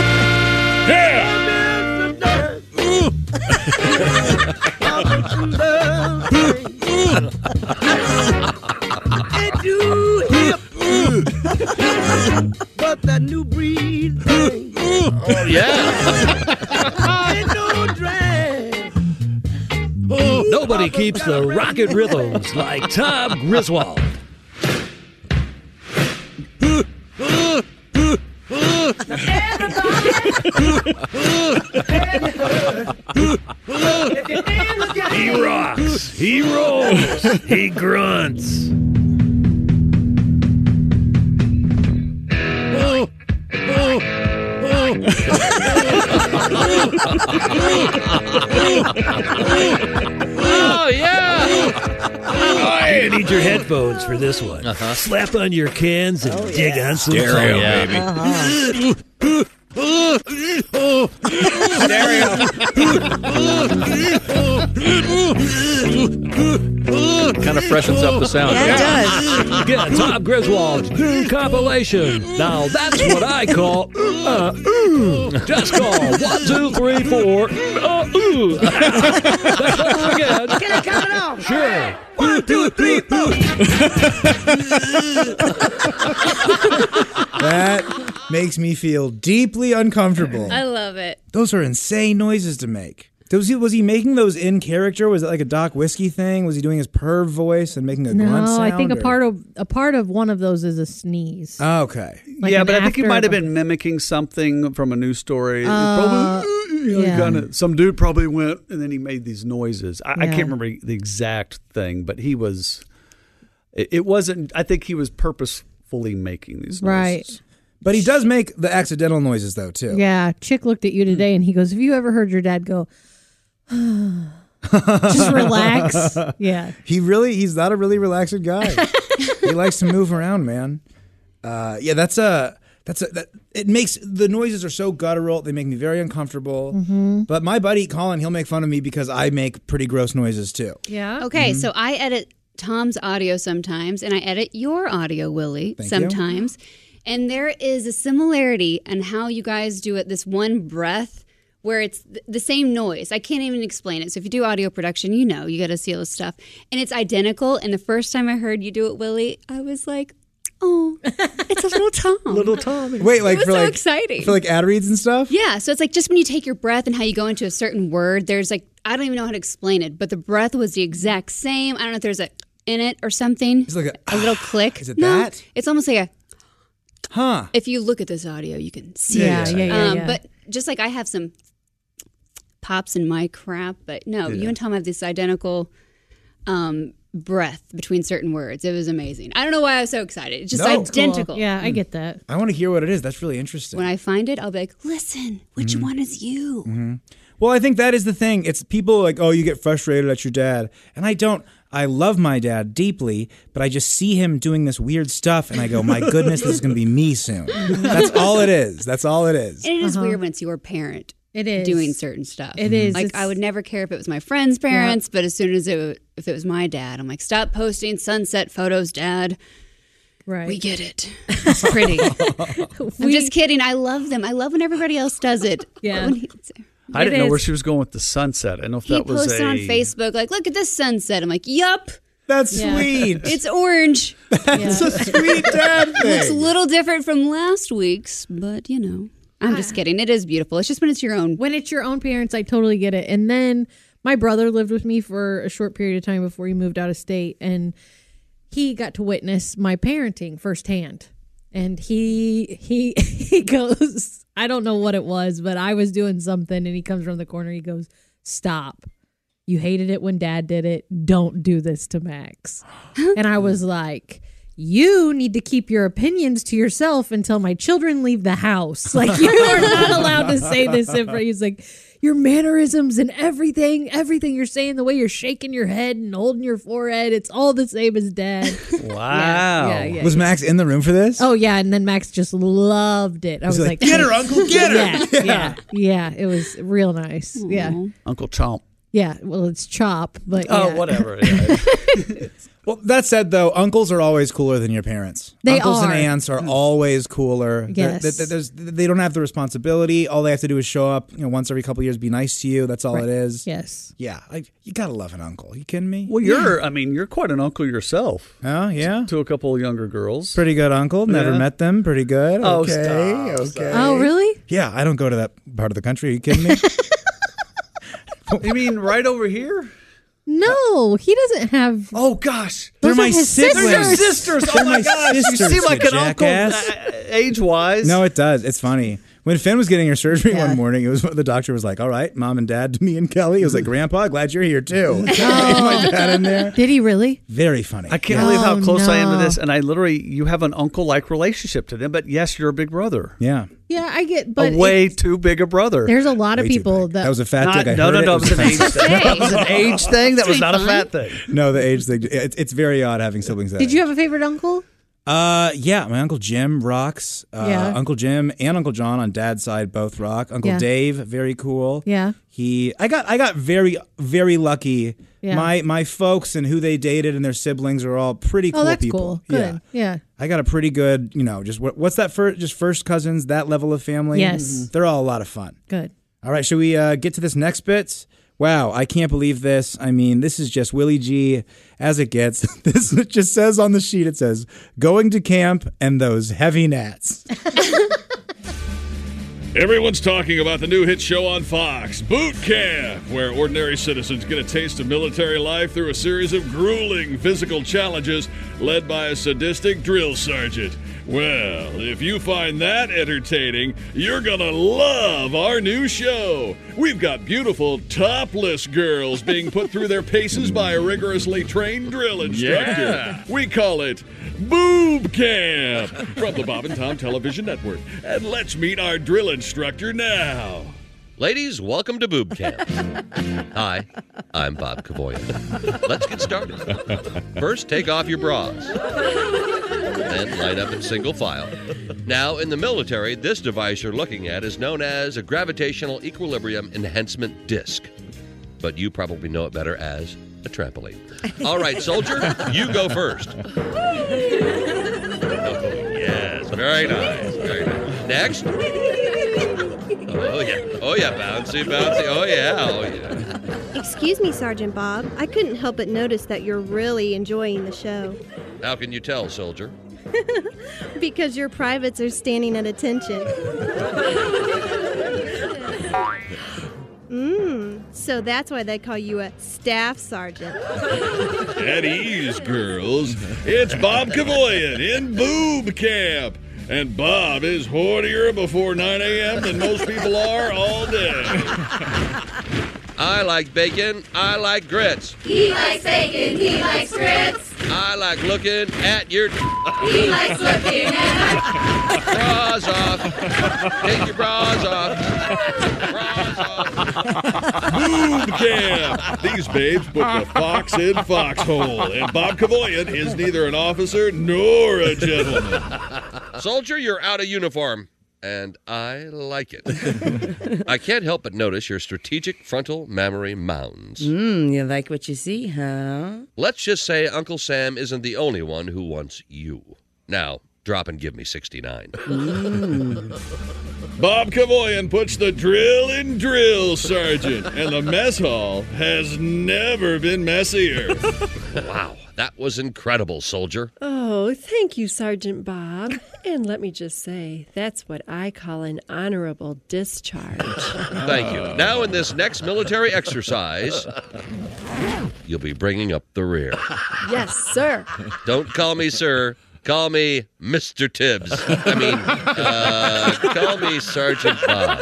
But that new breed thing. Oh, yeah. Ain't no drag. Nobody keeps the rocket rhythms like Tom Griswold. He rocks, he rolls, he grunts. Oh, yeah! You need your headphones for this one. Slap on your cans and dig on some Stereo, baby. Kind of freshens up the sound. Yeah, it does. Get Tom Griswold's new compilation. Now that's what I call just call 1, 2, 3, 4. Again. Can I count it off? Sure. 1, 2, 3, 4. That makes me feel deeply uncomfortable. I love it. Those are insane noises to make. Was he making those in character? Was it like a Doc Whiskey thing? Was he doing his perv voice and making a grunt sound? No, I think a part of one of those is a sneeze. Oh, okay. Like yeah, an but I think he after might have of been mimicking something from a news story. Some dude probably went and then he made these noises. I can't remember the exact thing, but he was. It wasn't. I think he was purposefully making these noises. Right. But he does make the accidental noises though too. Yeah, Chick looked at you today and he goes, "Have you ever heard your dad go?" Just relax. Yeah. He's not a really relaxing guy. He likes to move around, man. It makes the noises are so guttural, they make me very uncomfortable. Mm-hmm. But my buddy Colin, he'll make fun of me because I make pretty gross noises too. Yeah. Okay, so I edit Tom's audio sometimes, and I edit your audio, Willie, Thank sometimes. And there is a similarity in how you guys do it, this one breath, where it's the same noise. I can't even explain it. So if you do audio production, you got to see all this stuff. And it's identical. And the first time I heard you do it, Willie, I was like, oh, it's a little Tom. Little Tommy. Wait, like it was for so like exciting. for like ad reads and stuff? Yeah, so it's like just when you take your breath and how you go into a certain word, there's like, I don't even know how to explain it, but the breath was the exact same. I don't know if there's a in it or something. It's like a little click. Is it No, that? It's almost like a, Huh. if you look at this audio, you can see Yeah, it. yeah. But just like I have some pops in my crap, but no, you and Tom have this identical breath between certain words. It was amazing. I don't know why I was so excited. It's just identical. Cool. Yeah, I get that. I want to hear what it is. That's really interesting. When I find it, I'll be like, listen, which one is you? Mm-hmm. Well, I think that is the thing. It's people like, oh, you get frustrated at your dad. And I don't. I love my dad deeply, but I just see him doing this weird stuff, and I go, my goodness, this is going to be me soon. That's all it is. That's all it is. And it is weird when it's your parent. It is doing certain stuff. It is. Like I would never care if it was my friend's parents, but as soon as if it was my dad, I'm like, stop posting sunset photos, Dad. Right. We get it. It's pretty. I'm just kidding. I love them. I love when everybody else does it. Yeah. I didn't know where she was going with the sunset. I don't know if that was posted on Facebook, like, look at this sunset. I'm like, yup. That's sweet. It's orange. That's a sweet dad thing. Looks a little different from last week's, but I'm just kidding. It is beautiful. It's just when it's your own. When it's your own parents, I totally get it. And then my brother lived with me for a short period of time before he moved out of state. And he got to witness my parenting firsthand. And he goes, I don't know what it was, but I was doing something, and he comes around the corner. He goes, "Stop. You hated it when Dad did it. Don't do this to Max." And I was like, you need to keep your opinions to yourself until my children leave the house. Like, you are not allowed to say this. He's like, your mannerisms and everything you're saying, the way you're shaking your head and holding your forehead, it's all the same as Dad. Wow. Was Max in the room for this? Oh, yeah. And then Max just loved it. I was like, get her, Uncle, get her. Yeah. It was real nice. Aww. Yeah. Uncle Chomp. Yeah. Well, it's Chop, but whatever. Well, that said, though, uncles are always cooler than your parents. Uncles and aunts are always cooler. Yes. They don't have the responsibility. All they have to do is show up once every couple of years, be nice to you. That's all it is. Yes. Yeah. You got to love an uncle. You kidding me? Well, you're quite an uncle yourself. Oh, yeah? To a couple of younger girls. Pretty good uncle. Never met them. Pretty good. Oh, okay. stop. Oh, really? Yeah. I don't go to that part of the country. Are you kidding me? You mean right over here? No, he doesn't have. Oh gosh, they're my sisters. siblings. They're your sisters. Oh my gosh, you seem like an jackass. uncle age-wise. No, it does. It's funny. When Finn was getting her surgery one morning, it was the doctor was like, "All right, Mom and Dad, me and Kelly." He was like, "Grandpa, glad you're here too." My dad in there. Did he really? Very funny. I can't believe how close I am to this, and you have an uncle-like relationship to them. But yes, you're a big brother. Yeah. Yeah, I get, but way too big a brother. There's a lot of people that was a fat dick. No, it was an age thing. That was an age thing. That was not a fat thing. No, the age thing. It's very odd having siblings that Did you have a favorite uncle? Yeah, my Uncle Jim rocks. Uncle Jim and Uncle John on Dad's side both rock. Uncle Dave, very cool. Yeah. I got very, very lucky. Yeah. My folks and who they dated and their siblings are all pretty cool that's people. Cool. Good. Yeah. I got a pretty good, just what's that first cousins, that level of family? Yes. They're all a lot of fun. Good. All right, should we get to this next bit? Wow, I can't believe this. I mean, this is just Willie G as it gets. This just says on the sheet, it says, going to camp and those heavy gnats. Everyone's talking about the new hit show on Fox, Boot Camp, where ordinary citizens get a taste of military life through a series of grueling physical challenges led by a sadistic drill sergeant. Well, if you find that entertaining, you're gonna love our new show. We've got beautiful topless girls being put through their paces by a rigorously trained drill instructor. Yeah. We call it Boob Camp from the Bob and Tom Television Network. And let's meet our drill instructor now. Ladies, welcome to Boob Camp. Hi, I'm Bob Kavoya. Let's get started. First, take off your bras. Then line up in single file. Now, in the military, this device you're looking at is known as a gravitational equilibrium enhancement disc. But you probably know it better as a trampoline. All right, soldier, you go first. Oh, yes, very nice, very nice. Next. Oh yeah, bouncy, oh yeah. Excuse me, Sergeant Bob. I couldn't help but notice that you're really enjoying the show. How can you tell, soldier? Because your privates are standing at attention. So that's why they call you a staff sergeant. At ease, girls. It's Bob Kavoyan in Boob Camp. And Bob is hornier before 9 a.m. than most people are all day. I like bacon. I like grits. He likes bacon. He likes grits. I like looking at your... He likes looking at... Bras off. Take your bras off. Bras off. Boob Camp. These babes put the fox in foxhole. And Bob Kavoyan is neither an officer nor a gentleman. Soldier, you're out of uniform. And I like it. I can't help but notice your strategic frontal mammary mounds. You like what you see, huh? Let's just say Uncle Sam isn't the only one who wants you. Now, drop and give me 69. Bob Kavoyan puts the drill in drill sergeant, and the mess hall has never been messier. Wow, that was incredible, soldier. Oh, thank you, Sergeant Bob. And let me just say, that's what I call an honorable discharge. Thank you. Now in this next military exercise, you'll be bringing up the rear. Yes, sir. Don't call me sir. Call me Mr. Tibbs. I mean, call me Sergeant Bob.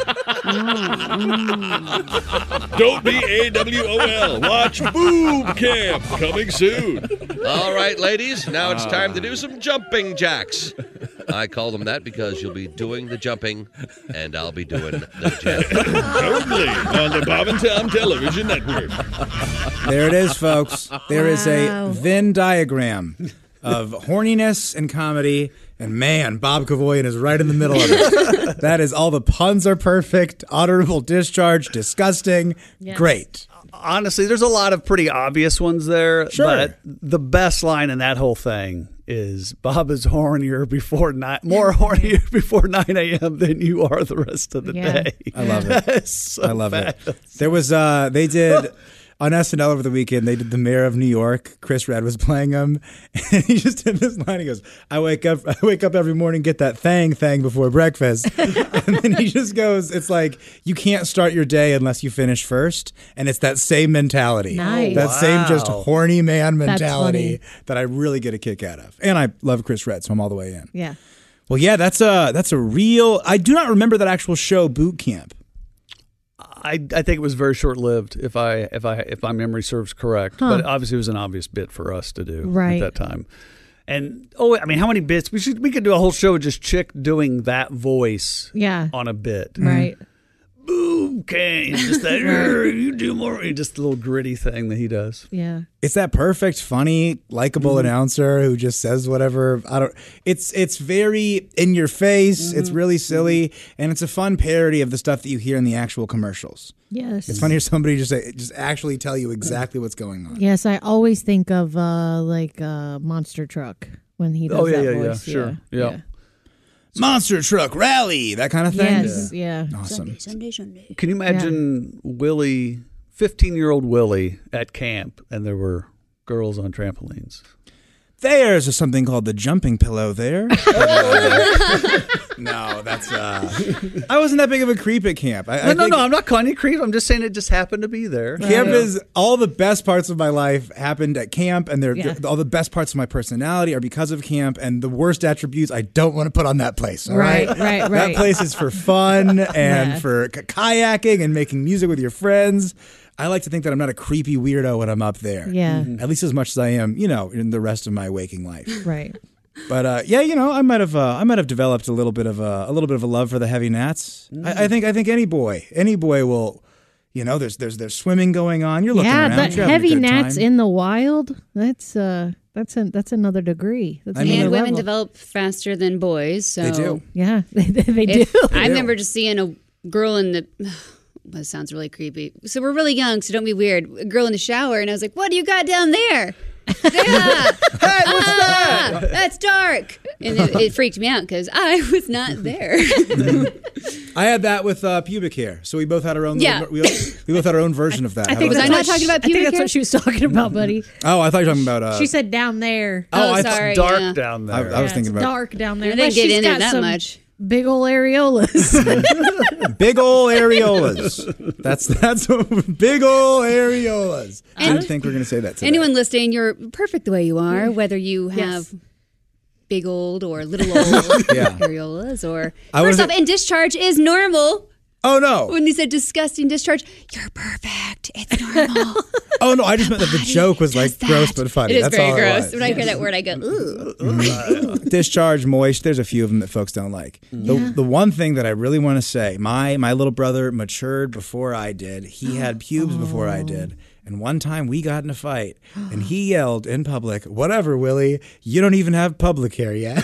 Don't be AWOL. Watch Boob Camp coming soon. All right, ladies, now it's time to do some jumping jacks. I call them that because you'll be doing the jumping, and I'll be doing the jacking. Only on the Bob and Tom Television Network. There it is, folks. There is a Venn diagram of horniness and comedy, and man, Bob Kavoyan is right in the middle of it. That is, all the puns are perfect, honorable discharge, disgusting, great. Honestly, there's a lot of pretty obvious ones there, but the best line in that whole thing is Bob is hornier before more hornier before 9 a.m. than you are the rest of the day. I love it. So I love it. There was they did on SNL over the weekend. They did the Mayor of New York. Chris Redd was playing him, and he just did this line. He goes, "I wake up every morning, get that thang before breakfast," and then he just goes, "It's like you can't start your day unless you finish first," and it's that same mentality, Nice. that same just horny man That's mentality funny. that I really get a kick out of, and I love Chris Redd, so I'm all the way in. Yeah. Well, yeah, that's a real. I do not remember that actual show, Boot Camp. I think it was very short-lived, if my memory serves correct. Huh. But obviously, it was an obvious bit for us to do Right. at that time. And I mean, how many bits? We could do a whole show with just Chick doing that voice, Yeah. on a bit, Right. Boom, Kane, just that you do more, just a little gritty thing that he does. Yeah. It's that perfect, funny, likable announcer who just says whatever. It's very in your face. It's really silly, and it's a fun parody of the stuff that you hear in the actual commercials. Yes. It's fun to hear somebody just actually tell you exactly what's going on. Yes, I always think of Monster Truck when he does that voice. Sure. Yeah. Monster Truck Rally, that kind of thing. Yes, yeah. Awesome. Sunday. Can you imagine Willie, 15-year-old Willie at camp, and there were girls on trampolines? There's something called the jumping pillow there. No, that's. I wasn't that big of a creep at camp. No, I'm not calling you creep. I'm just saying it just happened to be there. Camp is all the best parts of my life happened at camp, and all the best parts of my personality are because of camp. And the worst attributes I don't want to put on that place. All right. That place is for fun and for kayaking and making music with your friends. I like to think that I'm not a creepy weirdo when I'm up there. Yeah. At least as much as I am, in the rest of my waking life. Right. But I might have developed a little bit of a love for the heavy gnats. I think any boy will, there's swimming going on. You're looking around. Yeah, the you're having a heavy good gnats time. in the wild. That's another degree. That's And another women level. develop faster than boys. So They do. Yeah, they do. I remember just seeing a girl in the. That sounds really creepy. So we're really young, so don't be weird. A girl in the shower, and I was like, "What do you got down there?" Hey, what's that? That's dark. And it freaked me out because I was not there. I had that with pubic hair, so we both had our own. Yeah. We both had our own version of that. I think Was I that's not what talking about I think pubic that's hair? what she was talking about, buddy. Oh, I thought you were talking about. She said down there. I sorry. Dark yeah. down there. I was thinking It's about dark down there. I didn't Unless get she's in there got that some much. Big ol' areolas. big ol' areolas. That's big ol' areolas. I didn't think we were going to say that today. Anyone listening, you're perfect the way you are, whether you have big old or little old areolas or. First off, and discharge is normal. Oh, no. When you said disgusting discharge, you're perfect. It's normal. Oh, no, I just meant that the joke was like gross but funny. It is That's very all it gross. was. When I hear that word, I go, ooh. Discharge, moist. There's a few of them that folks don't like. The one thing that I really want to say, my little brother matured before I did. He had pubes before I did. And one time we got in a fight, and he yelled in public, "Whatever, Willie, you don't even have public hair yet."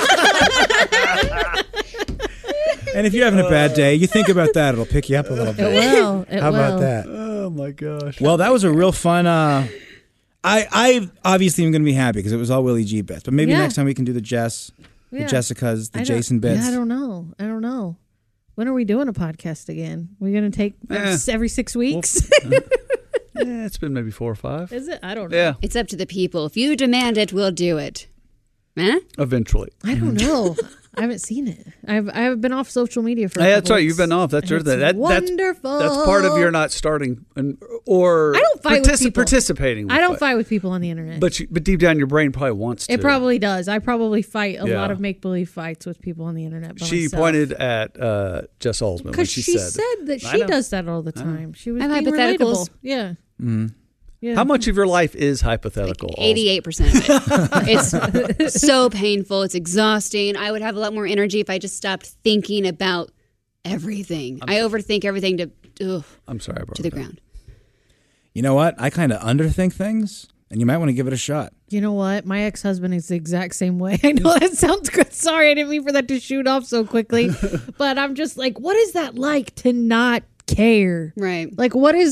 And if you're having a bad day, you think about that, it'll pick you up a little bit. It will. How about that? Oh my gosh. Well, that was a real fun. I obviously am going to be happy because it was all Willie G bits. But maybe next time we can do the Jess, the Jessicas, the Jason bits. Yeah, I don't know. When are we doing a podcast again? We're going to take every 6 weeks? It's been maybe 4 or 5. Is it? I don't know. Yeah. It's up to the people. If you demand it, we'll do it. Huh? Eventually. I don't know. I haven't seen it. I've been off social media for. That's right. You've been off. That's your thing. Wonderful. That's part of your not starting or I don't fight with people. participating. I don't fight with people on the internet. But deep down, your brain probably wants to. It probably does. I probably fight a lot of make believe fights with people on the internet. She pointed at Jess Olsman when she said that she does that all the time. She was I have being hypotheticals. relatable. Yeah. Mm. Yeah. How much of your life is hypothetical? 88% of it. It's so painful. It's exhausting. I would have a lot more energy if I just stopped thinking about everything. I overthink everything to I'm sorry, to the ground. You know what? I kind of underthink things, and you might want to give it a shot. You know what? My ex-husband is the exact same way. I know that sounds good. Sorry, I didn't mean for that to shoot off so quickly. But I'm just like, what is that like to not care? Right. Like,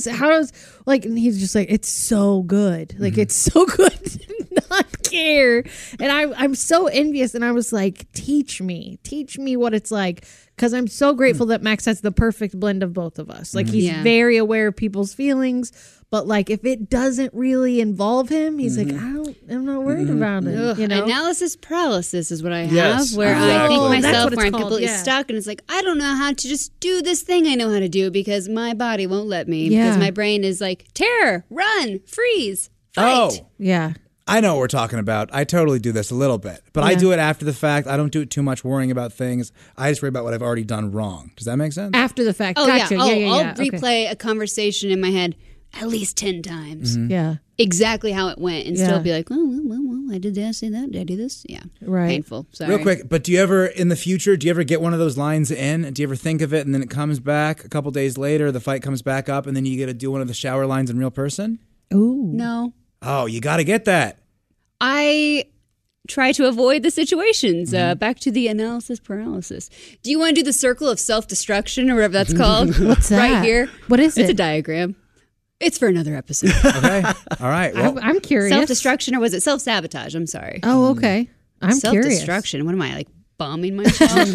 and he's just like, it's so good. Like, it's so good to not care. And I'm so envious. And I was like, teach me what it's like. Because I'm so grateful that Max has the perfect blend of both of us. Like, he's very aware of people's feelings. But like, if it doesn't really involve him, he's like, I'm not worried about it. You know? Analysis paralysis is what I have, Yes, where I think myself where I'm called, completely stuck, and it's like I don't know how to just do this thing I know how to do because my body won't let me. Because my brain is like terror, run, freeze, fight. Oh, yeah. I know what we're talking about. I totally do this a little bit, but I do it after the fact. I don't do it too much worrying about things. I just worry about what I've already done wrong. Does that make sense? After the fact. Oh gotcha. yeah. I'll Okay. replay a conversation in my head at least 10 times. Mm-hmm. Yeah. Exactly how it went, and still be like, well, I did that, I say that, did I do this? Yeah. Right. Painful. Sorry. Real quick, but do you ever, in the future, get one of those lines in? Do you ever think of it and then it comes back a couple days later, the fight comes back up, and then you get to do one of the shower lines in real person? Ooh. No. Oh, you got to get that. I try to avoid the situations. Back to the analysis paralysis. Do you want to do the circle of self-destruction or whatever that's called? What's that? Right here. What is it? It's a diagram. It's for another episode. Okay. All right. Well, I'm curious. Self-destruction, or was it self-sabotage? I'm sorry. Oh, okay. I'm curious. Self-destruction. What am I, like, bombing myself?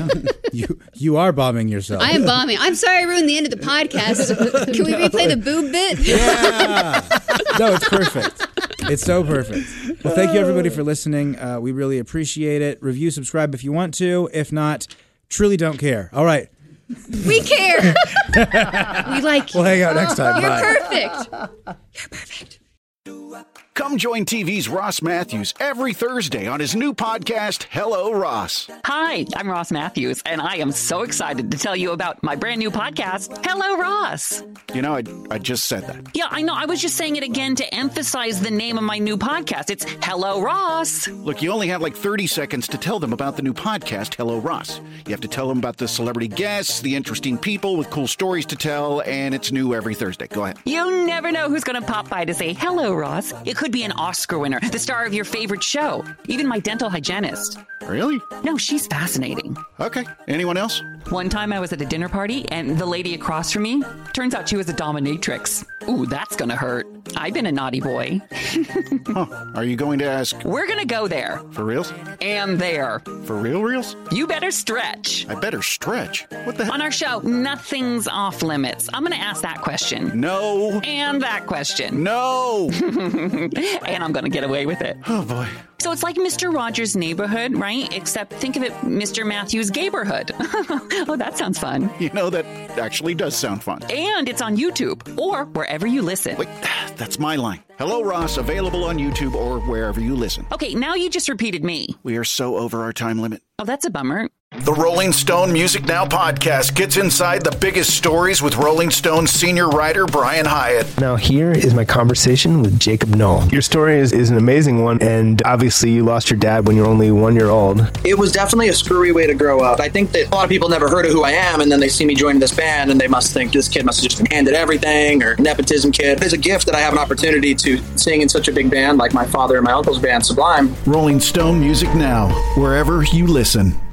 you are bombing yourself. I am bombing. I'm sorry I ruined the end of the podcast. Can we replay the boob bit? Yeah. No, it's perfect. It's so perfect. Well, thank you, everybody, for listening. We really appreciate it. Review, subscribe if you want to. If not, truly don't care. All right. We care. We like you. We'll hang out next time. You're Bye. perfect. Come join TV's Ross Matthews every Thursday on his new podcast, Hello, Ross. Hi, I'm Ross Matthews, and I am so excited to tell you about my brand new podcast, Hello, Ross. You know, I just said that. Yeah, I know. I was just saying it again to emphasize the name of my new podcast. It's Hello, Ross. Look, you only have like 30 seconds to tell them about the new podcast, Hello, Ross. You have to tell them about the celebrity guests, the interesting people with cool stories to tell, and it's new every Thursday. Go ahead. You never know who's going to pop by to say, hello, Ross. It could be an Oscar winner, the star of your favorite show, even my dental hygienist. Really? No, she's fascinating. Okay. Anyone else? One time I was at a dinner party, and the lady across from me, turns out she was a dominatrix. Ooh, that's gonna hurt. I've been a naughty boy. Are you going to ask? We're gonna go there. For reals? And there. For reals? You better stretch. I better stretch? What the hell? On our show, nothing's off limits. I'm gonna ask that question. No. And that question. No. And I'm gonna get away with it. Oh, boy. So it's like Mr. Rogers' Neighborhood, right? Except think of it Mr. Matthews' Gayborhood. Oh, that sounds fun. You know, that actually does sound fun. And it's on YouTube or wherever you listen. Wait, that's my line. Hello, Ross, available on YouTube or wherever you listen. Okay, now you just repeated me. We are so over our time limit. Oh, that's a bummer. The Rolling Stone Music Now podcast gets inside the biggest stories with Rolling Stone's senior writer, Brian Hyatt. Now, here is my conversation with Jacob Knoll. Your story is an amazing one, and obviously you lost your dad when you were only 1 year old. It was definitely a screwy way to grow up. I think that a lot of people never heard of who I am, and then they see me joining this band, and they must think this kid must have just been handed everything, or nepotism kid. It's a gift that I have an opportunity to sing in such a big band like my father and my uncle's band, Sublime. Rolling Stone Music Now, wherever you listen.